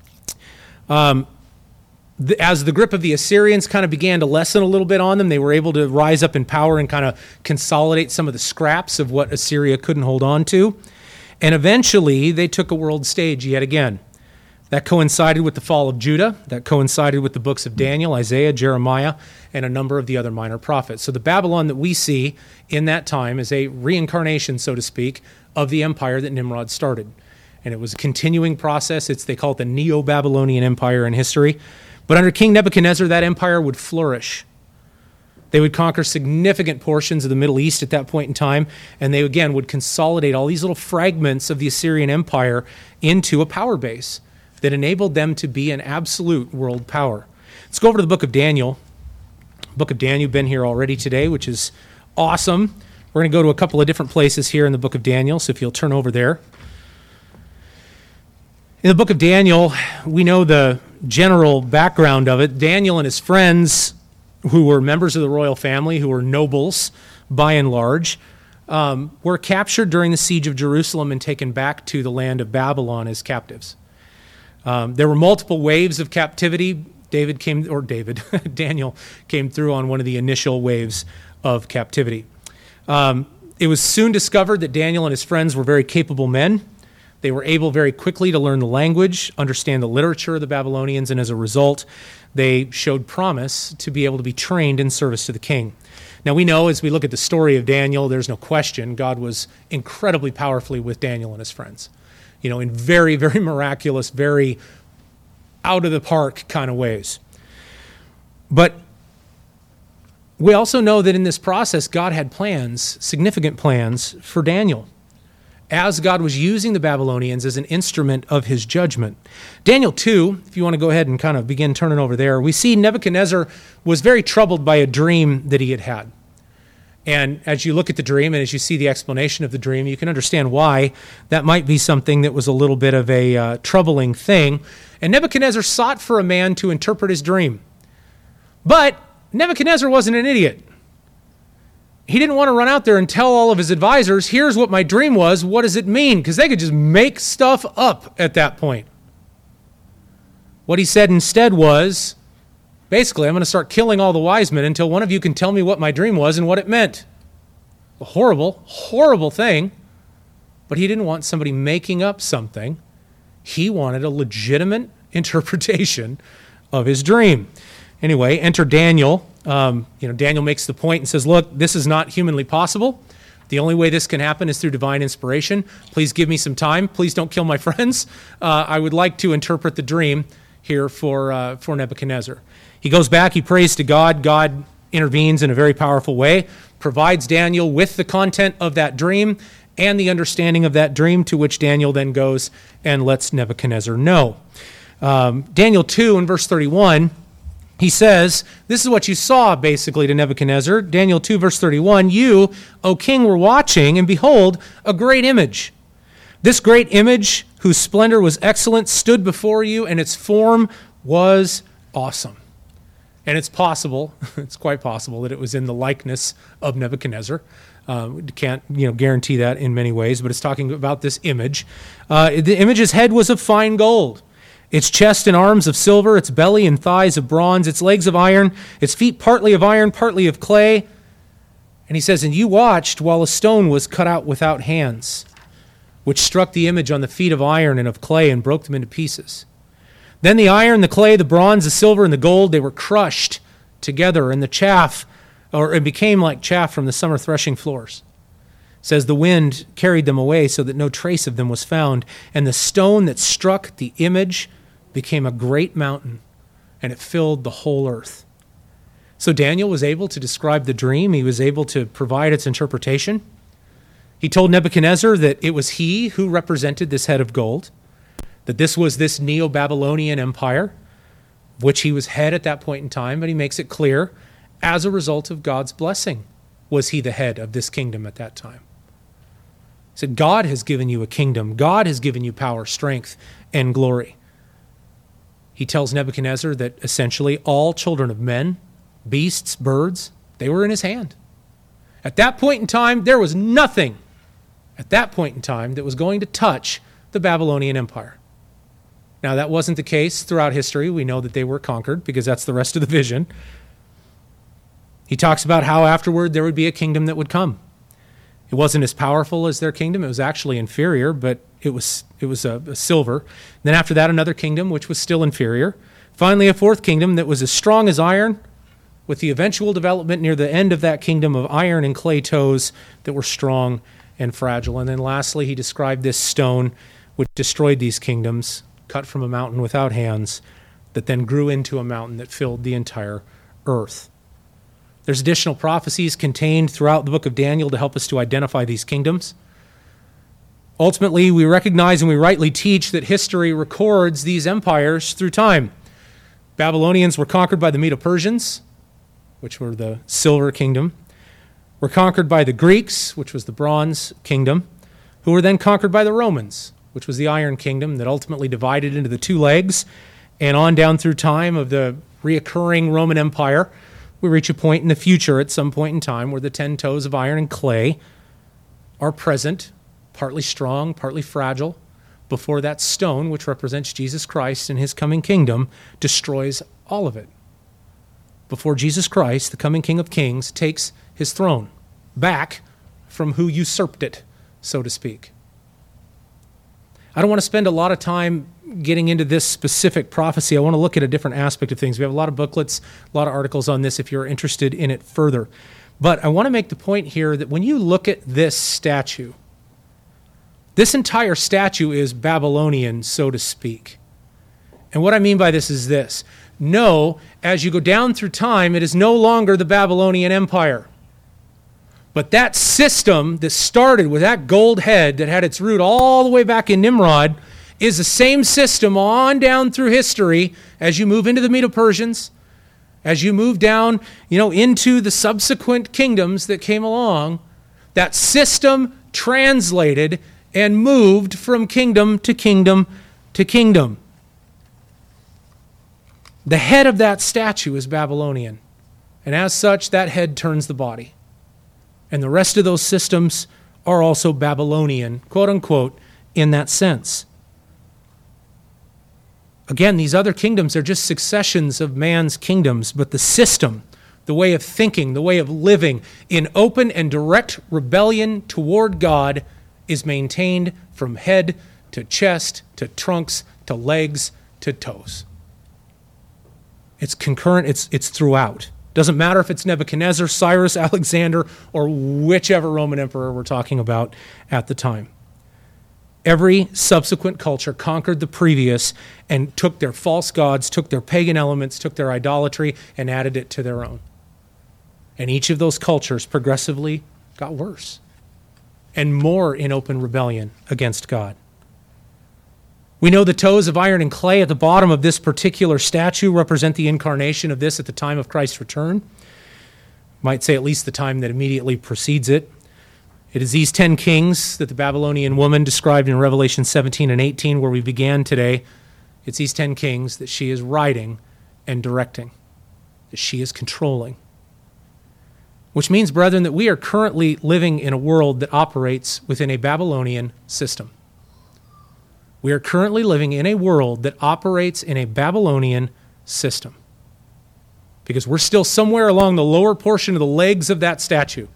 As the grip of the Assyrians kind of began to lessen a little bit on them, they were able to rise up in power and kind of consolidate some of the scraps of what Assyria couldn't hold on to. And eventually, they took a world stage yet again. That coincided with the fall of Judah. That coincided with the books of Daniel, Isaiah, Jeremiah, and a number of the other minor prophets. So the Babylon that we see in that time is a reincarnation, so to speak, of the empire that Nimrod started. And it was a continuing process. They call it the Neo-Babylonian Empire in history. But under King Nebuchadnezzar, that empire would flourish. They would conquer significant portions of the Middle East at that point in time, and they, again, would consolidate all these little fragments of the Assyrian Empire into a power base that enabled them to be an absolute world power. Let's go over to the book of Daniel. Book of Daniel, been here already today, which is awesome. We're going to go to a couple of different places here in the book of Daniel, so if you'll turn over there. In the book of Daniel, we know the general background of it. Daniel and his friends, who were members of the royal family, who were nobles by and large, were captured during the siege of Jerusalem and taken back to the land of Babylon as captives. There were multiple waves of captivity. Daniel came through on one of the initial waves of captivity. It was soon discovered that Daniel and his friends were very capable men. They were able very quickly to learn the language, understand the literature of the Babylonians, and as a result, they showed promise to be able to be trained in service to the king. Now we know as we look at the story of Daniel, there's no question God was incredibly powerfully with Daniel and his friends, in very, very miraculous, very out of the park kind of ways. But we also know that in this process, God had plans, significant plans for Daniel, as God was using the Babylonians as an instrument of his judgment. Daniel 2, if you want to go ahead and kind of begin turning over there, we see Nebuchadnezzar was very troubled by a dream that he had had. And as you look at the dream and as you see the explanation of the dream, you can understand why that might be something that was a little bit of a troubling thing. And Nebuchadnezzar sought for a man to interpret his dream. But Nebuchadnezzar wasn't an idiot. He didn't want to run out there and tell all of his advisors, here's what my dream was, what does it mean? Because they could just make stuff up at that point. What he said instead was, basically, I'm going to start killing all the wise men until one of you can tell me what my dream was and what it meant. A horrible, horrible thing, but he didn't want somebody making up something. He wanted a legitimate interpretation of his dream. Anyway, enter Daniel. Daniel makes the point and says, look, this is not humanly possible. The only way this can happen is through divine inspiration. Please give me some time. Please don't kill my friends. I would like to interpret the dream here for Nebuchadnezzar. He goes back, he prays to God. God intervenes in a very powerful way, provides Daniel with the content of that dream and the understanding of that dream, to which Daniel then goes and lets Nebuchadnezzar know. Daniel 2 in verse 31, he says, this is what you saw basically to Nebuchadnezzar. Daniel 2 verse 31, you, O king, were watching, and behold, a great image. This great image, whose splendor was excellent, stood before you, and its form was awesome. And it's possible, it's quite possible, that it was in the likeness of Nebuchadnezzar. Can't guarantee that in many ways, but it's talking about this image. The image's head was of fine gold, its chest and arms of silver, its belly and thighs of bronze, its legs of iron, its feet partly of iron, partly of clay. And he says, and you watched while a stone was cut out without hands, which struck the image on the feet of iron and of clay and broke them into pieces. Then the iron, the clay, the bronze, the silver, and the gold, they were crushed together, and the chaff, or it became like chaff from the summer threshing floors. It says the wind carried them away so that no trace of them was found, and the stone that struck the image became a great mountain, and it filled the whole earth. So Daniel was able to describe the dream. He was able to provide its interpretation. He told Nebuchadnezzar that it was he who represented this head of gold, that this was this Neo-Babylonian empire, of which he was head at that point in time, but he makes it clear, as a result of God's blessing, was he the head of this kingdom at that time. He said, God has given you a kingdom. God has given you power, strength, and glory. He tells Nebuchadnezzar that essentially all children of men, beasts, birds, they were in his hand. At that point in time, there was nothing at that point in time that was going to touch the Babylonian Empire. Now, that wasn't the case throughout history. We know that they were conquered because that's the rest of the vision. He talks about how afterward there would be a kingdom that would come. It wasn't as powerful as their kingdom. It was actually inferior, but it was a silver. Then after that, another kingdom, which was still inferior. Finally, a fourth kingdom that was as strong as iron, with the eventual development near the end of that kingdom of iron and clay toes that were strong and fragile. And then lastly, he described this stone which destroyed these kingdoms, cut from a mountain without hands, that then grew into a mountain that filled the entire earth. There's additional prophecies contained throughout the book of Daniel to help us to identify these kingdoms. Ultimately, we recognize and we rightly teach that history records these empires through time. Babylonians were conquered by the Medo-Persians, which were the silver kingdom, were conquered by the Greeks, which was the bronze kingdom, who were then conquered by the Romans, which was the iron kingdom that ultimately divided into the two legs, and on down through time of the reoccurring Roman Empire, we reach a point in the future at some point in time where the 10 toes of iron and clay are present, partly strong, partly fragile, before that stone, which represents Jesus Christ and his coming kingdom, destroys all of it. Before Jesus Christ, the coming King of Kings, takes his throne back from who usurped it, so to speak. I don't want to spend a lot of time getting into this specific prophecy. I want to look at a different aspect of things. We have a lot of booklets, a lot of articles on this if you're interested in it further. But I want to make the point here that when you look at this statue, this entire statue is Babylonian, so to speak. And what I mean by this is this. No, as you go down through time, it is no longer the Babylonian Empire. But that system that started with that gold head that had its root all the way back in Nimrod is the same system on down through history as you move into the Medo-Persians, as you move down, into the subsequent kingdoms that came along. That system translated and moved from kingdom to kingdom to kingdom. The head of that statue is Babylonian, and as such, that head turns the body. And the rest of those systems are also Babylonian, quote unquote, in that sense. Again, these other kingdoms are just successions of man's kingdoms, but the system, the way of thinking, the way of living in open and direct rebellion toward God is maintained from head to chest to trunks to legs to toes. It's concurrent, it's throughout. Doesn't matter if it's Nebuchadnezzar, Cyrus, Alexander, or whichever Roman emperor we're talking about at the time. Every subsequent culture conquered the previous and took their false gods, took their pagan elements, took their idolatry, and added it to their own. And each of those cultures progressively got worse and more in open rebellion against God. We know the toes of iron and clay at the bottom of this particular statue represent the incarnation of this at the time of Christ's return. Might say at least the time that immediately precedes it. It is these 10 kings that the Babylonian woman described in Revelation 17 and 18, where we began today. It's these 10 kings that she is riding and directing, that she is controlling. Which means, brethren, that we are currently living in a world that operates within a Babylonian system. We are currently living in a world that operates in a Babylonian system. Because we're still somewhere along the lower portion of the legs of that statue.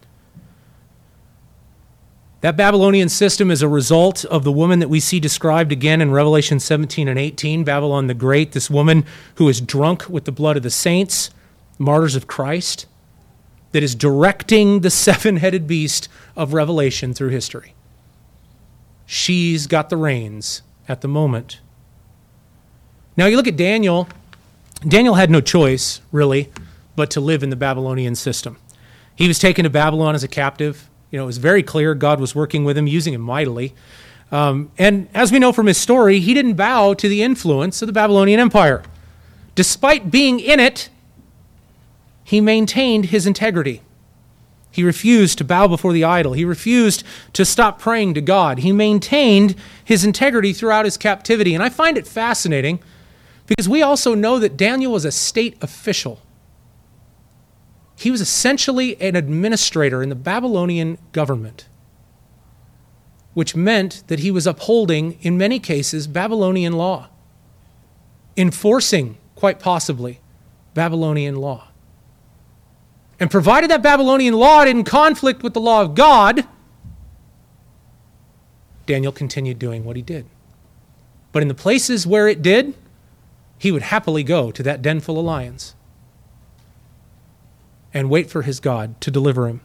That Babylonian system is a result of the woman that we see described again in Revelation 17 and 18, Babylon the Great, this woman who is drunk with the blood of the saints, martyrs of Christ, that is directing the seven-headed beast of Revelation through history. She's got the reins at the moment. Now you look at Daniel. Daniel had no choice, really, but to live in the Babylonian system. He was taken to Babylon as a captive. It was very clear God was working with him, using him mightily. And as we know from his story, he didn't bow to the influence of the Babylonian Empire. Despite being in it, he maintained his integrity. He refused to bow before the idol. He refused to stop praying to God. He maintained his integrity throughout his captivity. And I find it fascinating because we also know that Daniel was a state official. He was essentially an administrator in the Babylonian government, which meant that he was upholding, in many cases, Babylonian law, enforcing, quite possibly, Babylonian law. And provided that Babylonian law didn't conflict with the law of God, Daniel continued doing what he did. But in the places where it did, he would happily go to that den full of lions and wait for his God to deliver him.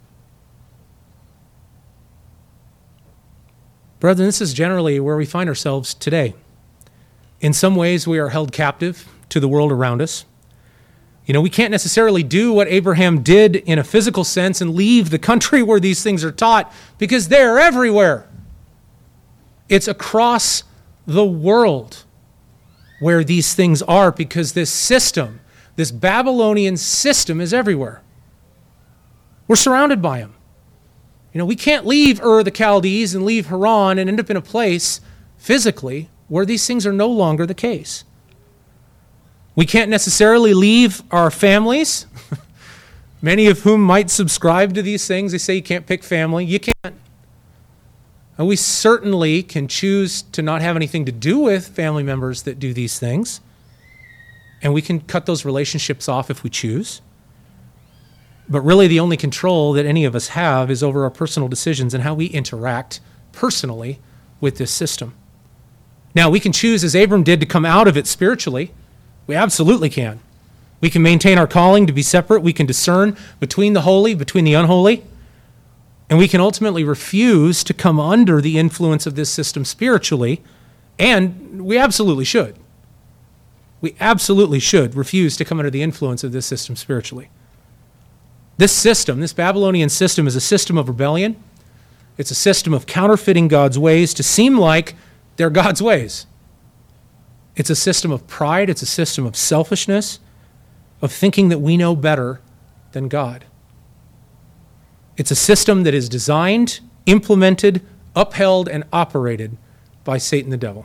Brethren, this is generally where we find ourselves today. In some ways, we are held captive to the world around us. We can't necessarily do what Abraham did in a physical sense and leave the country where these things are taught because they're everywhere. It's across the world where these things are because this system, this Babylonian system, is everywhere. We're surrounded by them. We can't leave Ur the Chaldees and leave Haran and end up in a place physically where these things are no longer the case. We can't necessarily leave our families, many of whom might subscribe to these things. They say you can't pick family. You can't. And we certainly can choose to not have anything to do with family members that do these things. And we can cut those relationships off if we choose. But really the only control that any of us have is over our personal decisions and how we interact personally with this system. Now, we can choose, as Abram did, to come out of it spiritually. We absolutely can. We can maintain our calling to be separate. We can discern between the holy, between the unholy. And we can ultimately refuse to come under the influence of this system spiritually. And we absolutely should. We absolutely should refuse to come under the influence of this system spiritually. This system, this Babylonian system, is a system of rebellion. It's a system of counterfeiting God's ways to seem like they're God's ways. It's a system of pride. It's a system of selfishness, of thinking that we know better than God. It's a system that is designed, implemented, upheld, and operated by Satan the devil.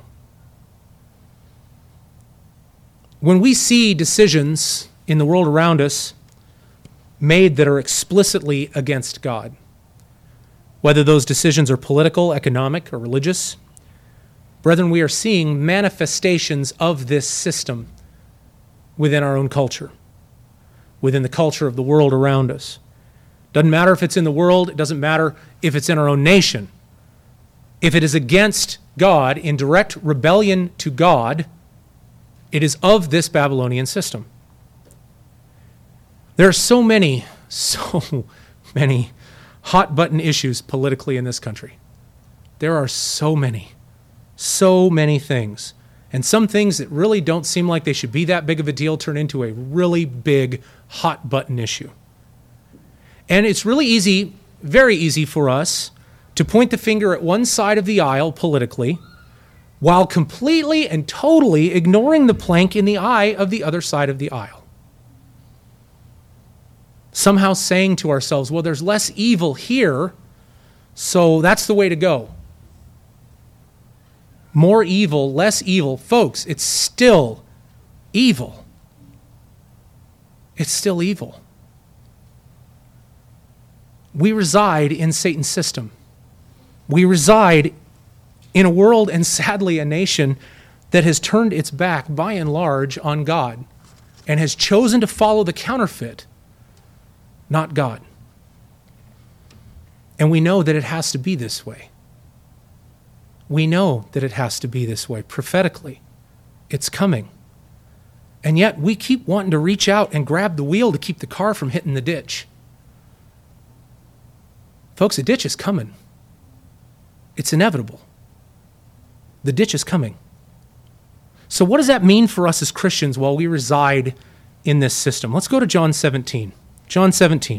When we see decisions in the world around us made that are explicitly against God, whether those decisions are political, economic, or religious, brethren, we are seeing manifestations of this system within our own culture, within the culture of the world around us. Doesn't matter if it's in the world, it doesn't matter if it's in our own nation. If it is against God, in direct rebellion to God, it is of this Babylonian system. There are so many hot-button issues politically in this country. There are so many things. And some things that really don't seem like they should be that big of a deal turn into a really big, hot-button issue. And it's really easy, very easy for us to point the finger at one side of the aisle politically while completely and totally ignoring the plank in the eye of the other side of the aisle. Somehow saying to ourselves, well, there's less evil here, so that's the way to go. More evil, less evil. Folks, it's still evil. It's still evil. We reside in Satan's system. We reside in a world, and sadly a nation, that has turned its back by and large on God and has chosen to follow the counterfeit, not God. And we know that it has to be this way. We know that it has to be this way. Prophetically, it's coming. And yet we keep wanting to reach out and grab the wheel to keep the car from hitting the ditch. Folks, the ditch is coming. It's inevitable. The ditch is coming. So what does that mean for us as Christians while we reside in this system? Let's go to John 17. John 17.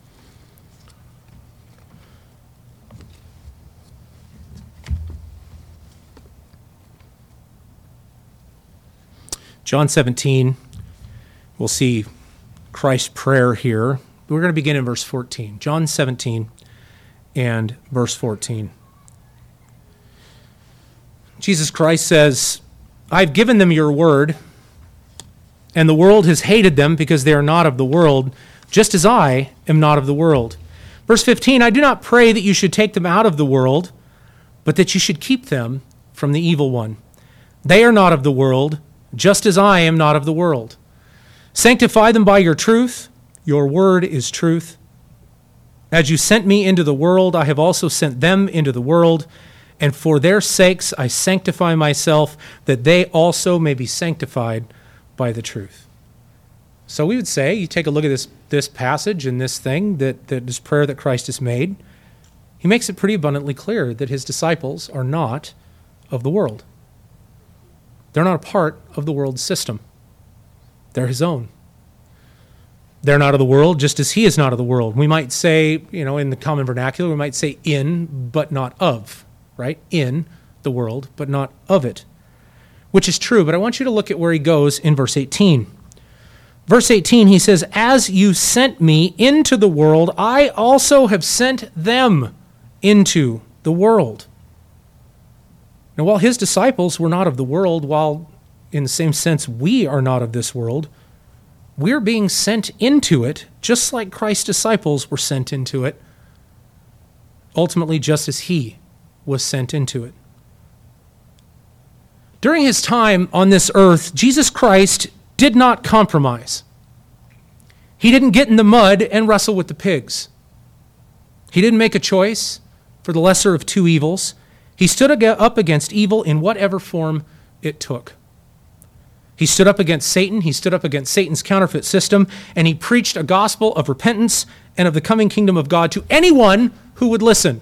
John 17, we'll see Christ's prayer here. We're going to begin in verse 14. John 17 and verse 14. Jesus Christ says, I've given them your word, and the world has hated them because they are not of the world, just as I am not of the world. Verse 15, I do not pray that you should take them out of the world, but that you should keep them from the evil one. They are not of the world, just as I am not of the world. Sanctify them by your truth. Your word is truth. As you sent me into the world, I have also sent them into the world, and for their sakes I sanctify myself, that they also may be sanctified by the truth. So we would say, you take a look at this passage and this thing, this prayer that Christ has made, he makes it pretty abundantly clear that his disciples are not of the world. They're not a part of the world's system. They're his own. They're not of the world, just as he is not of the world. We might say, in the common vernacular, we might say in, but not of, right? In the world, but not of it, which is true. But I want you to look at where he goes in verse 18. Verse 18, he says, as you sent me into the world, I also have sent them into the world. Now, while his disciples were not of the world, while in the same sense we are not of this world, we're being sent into it just like Christ's disciples were sent into it, ultimately just as he was sent into it. During his time on this earth, Jesus Christ did not compromise. He didn't get in the mud and wrestle with the pigs. He didn't make a choice for the lesser of two evils. He stood up against evil in whatever form it took. He stood up against Satan. He stood up against Satan's counterfeit system, and he preached a gospel of repentance and of the coming kingdom of God to anyone who would listen.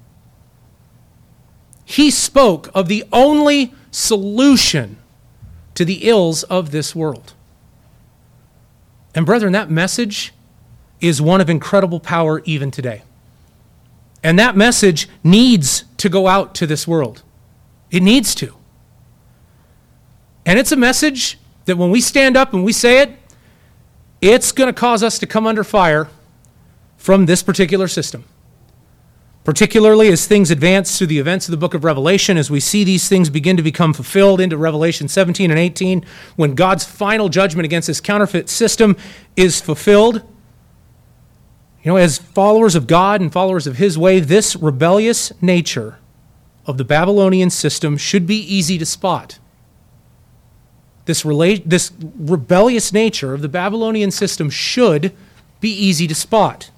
He spoke of the only solution to the ills of this world. And brethren, that message is one of incredible power even today. And that message needs to go out to this world. It needs to. And it's a message that when we stand up and we say it, it's going to cause us to come under fire from this particular system. Particularly as things advance through the events of the book of Revelation, as we see these things begin to become fulfilled into Revelation 17 and 18, when God's final judgment against this counterfeit system is fulfilled. You know, as followers of God and followers of His way, this rebellious nature of the Babylonian system should be easy to spot. This rebellious nature of the Babylonian system should be easy to spot.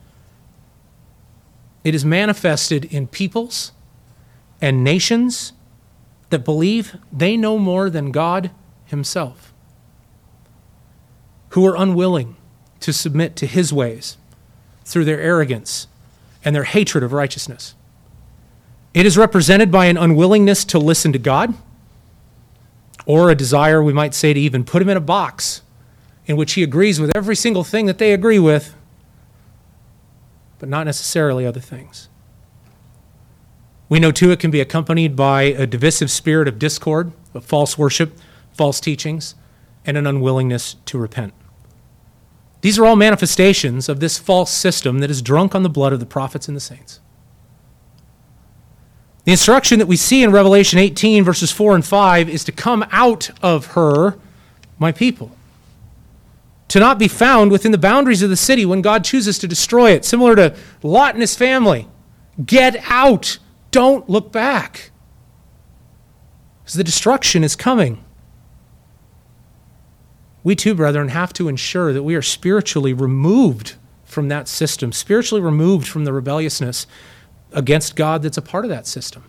It is manifested in peoples and nations that believe they know more than God Himself, who are unwilling to submit to His ways through their arrogance and their hatred of righteousness. It is represented by an unwillingness to listen to God, or a desire, we might say, to even put Him in a box in which He agrees with every single thing that they agree with, but not necessarily other things. We know, too, it can be accompanied by a divisive spirit of discord, of false worship, false teachings, and an unwillingness to repent. These are all manifestations of this false system that is drunk on the blood of the prophets and the saints. The instruction that we see in Revelation 18, verses 4 and 5, is to come out of her, my people. To not be found within the boundaries of the city when God chooses to destroy it, similar to Lot and his family. Get out. Don't look back. Because the destruction is coming. We too, brethren, have to ensure that we are spiritually removed from that system, spiritually removed from the rebelliousness against God that's a part of that system.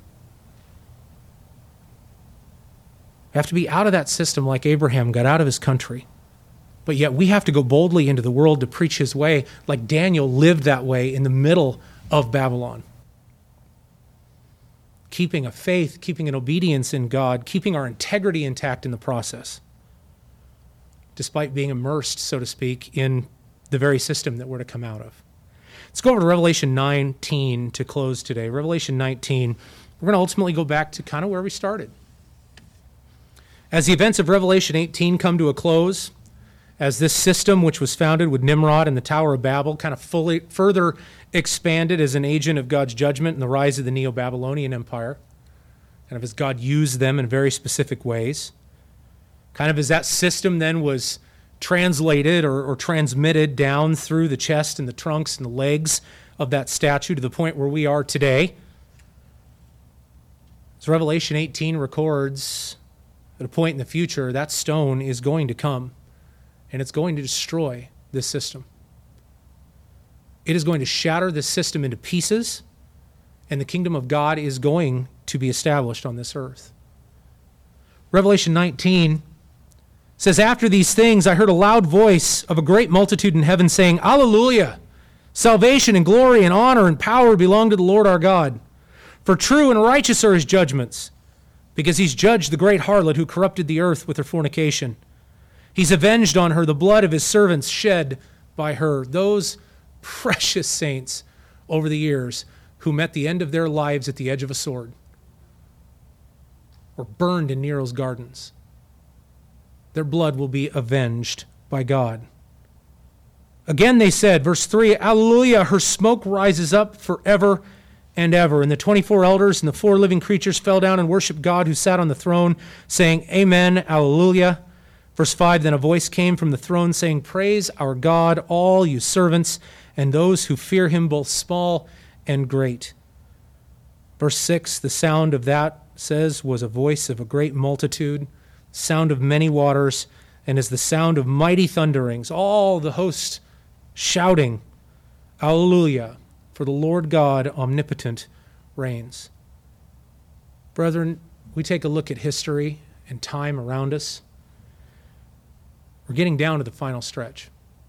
We have to be out of that system like Abraham got out of his country. But yet we have to go boldly into the world to preach His way, like Daniel lived that way in the middle of Babylon. Keeping a faith, keeping an obedience in God, keeping our integrity intact in the process, despite being immersed, so to speak, in the very system that we're to come out of. Let's go over to Revelation 19 to close today. Revelation 19, we're going to ultimately go back to kind of where we started. As the events of Revelation 18 come to a close, as this system, which was founded with Nimrod and the Tower of Babel, kind of further expanded as an agent of God's judgment and the rise of the Neo-Babylonian Empire, kind of as God used them in very specific ways, kind of as that system then was translated or transmitted down through the chest and the trunks and the legs of that statue to the point where we are today. As Revelation 18 records, at a point in the future, that stone is going to come. And it's going to destroy this system. It is going to shatter this system into pieces, and the kingdom of God is going to be established on this earth. Revelation 19 says, "After these things I heard a loud voice of a great multitude in heaven saying, 'Alleluia! Salvation and glory and honor and power belong to the Lord our God. For true and righteous are His judgments, because He's judged the great harlot who corrupted the earth with her fornication. He's avenged on her the blood of His servants shed by her.'" Those precious saints over the years who met the end of their lives at the edge of a sword or burned in Nero's gardens. Their blood will be avenged by God. Again they said, verse 3, "Alleluia, her smoke rises up forever and ever." And the 24 elders and the 4 living creatures fell down and worshiped God who sat on the throne, saying, "Amen, Alleluia." Verse 5, "Then a voice came from the throne saying, 'Praise our God, all you servants, and those who fear Him, both small and great.'" Verse 6, the sound of that, says, was a voice of a great multitude, sound of many waters, and as the sound of mighty thunderings, all the host shouting, "Alleluia, for the Lord God omnipotent reigns." Brethren, we take a look at history and time around us. We're getting down to the final stretch.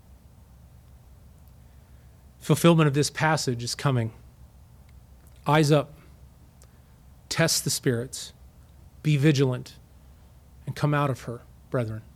Fulfillment of this passage is coming. Eyes up. Test the spirits. Be vigilant and come out of her, brethren.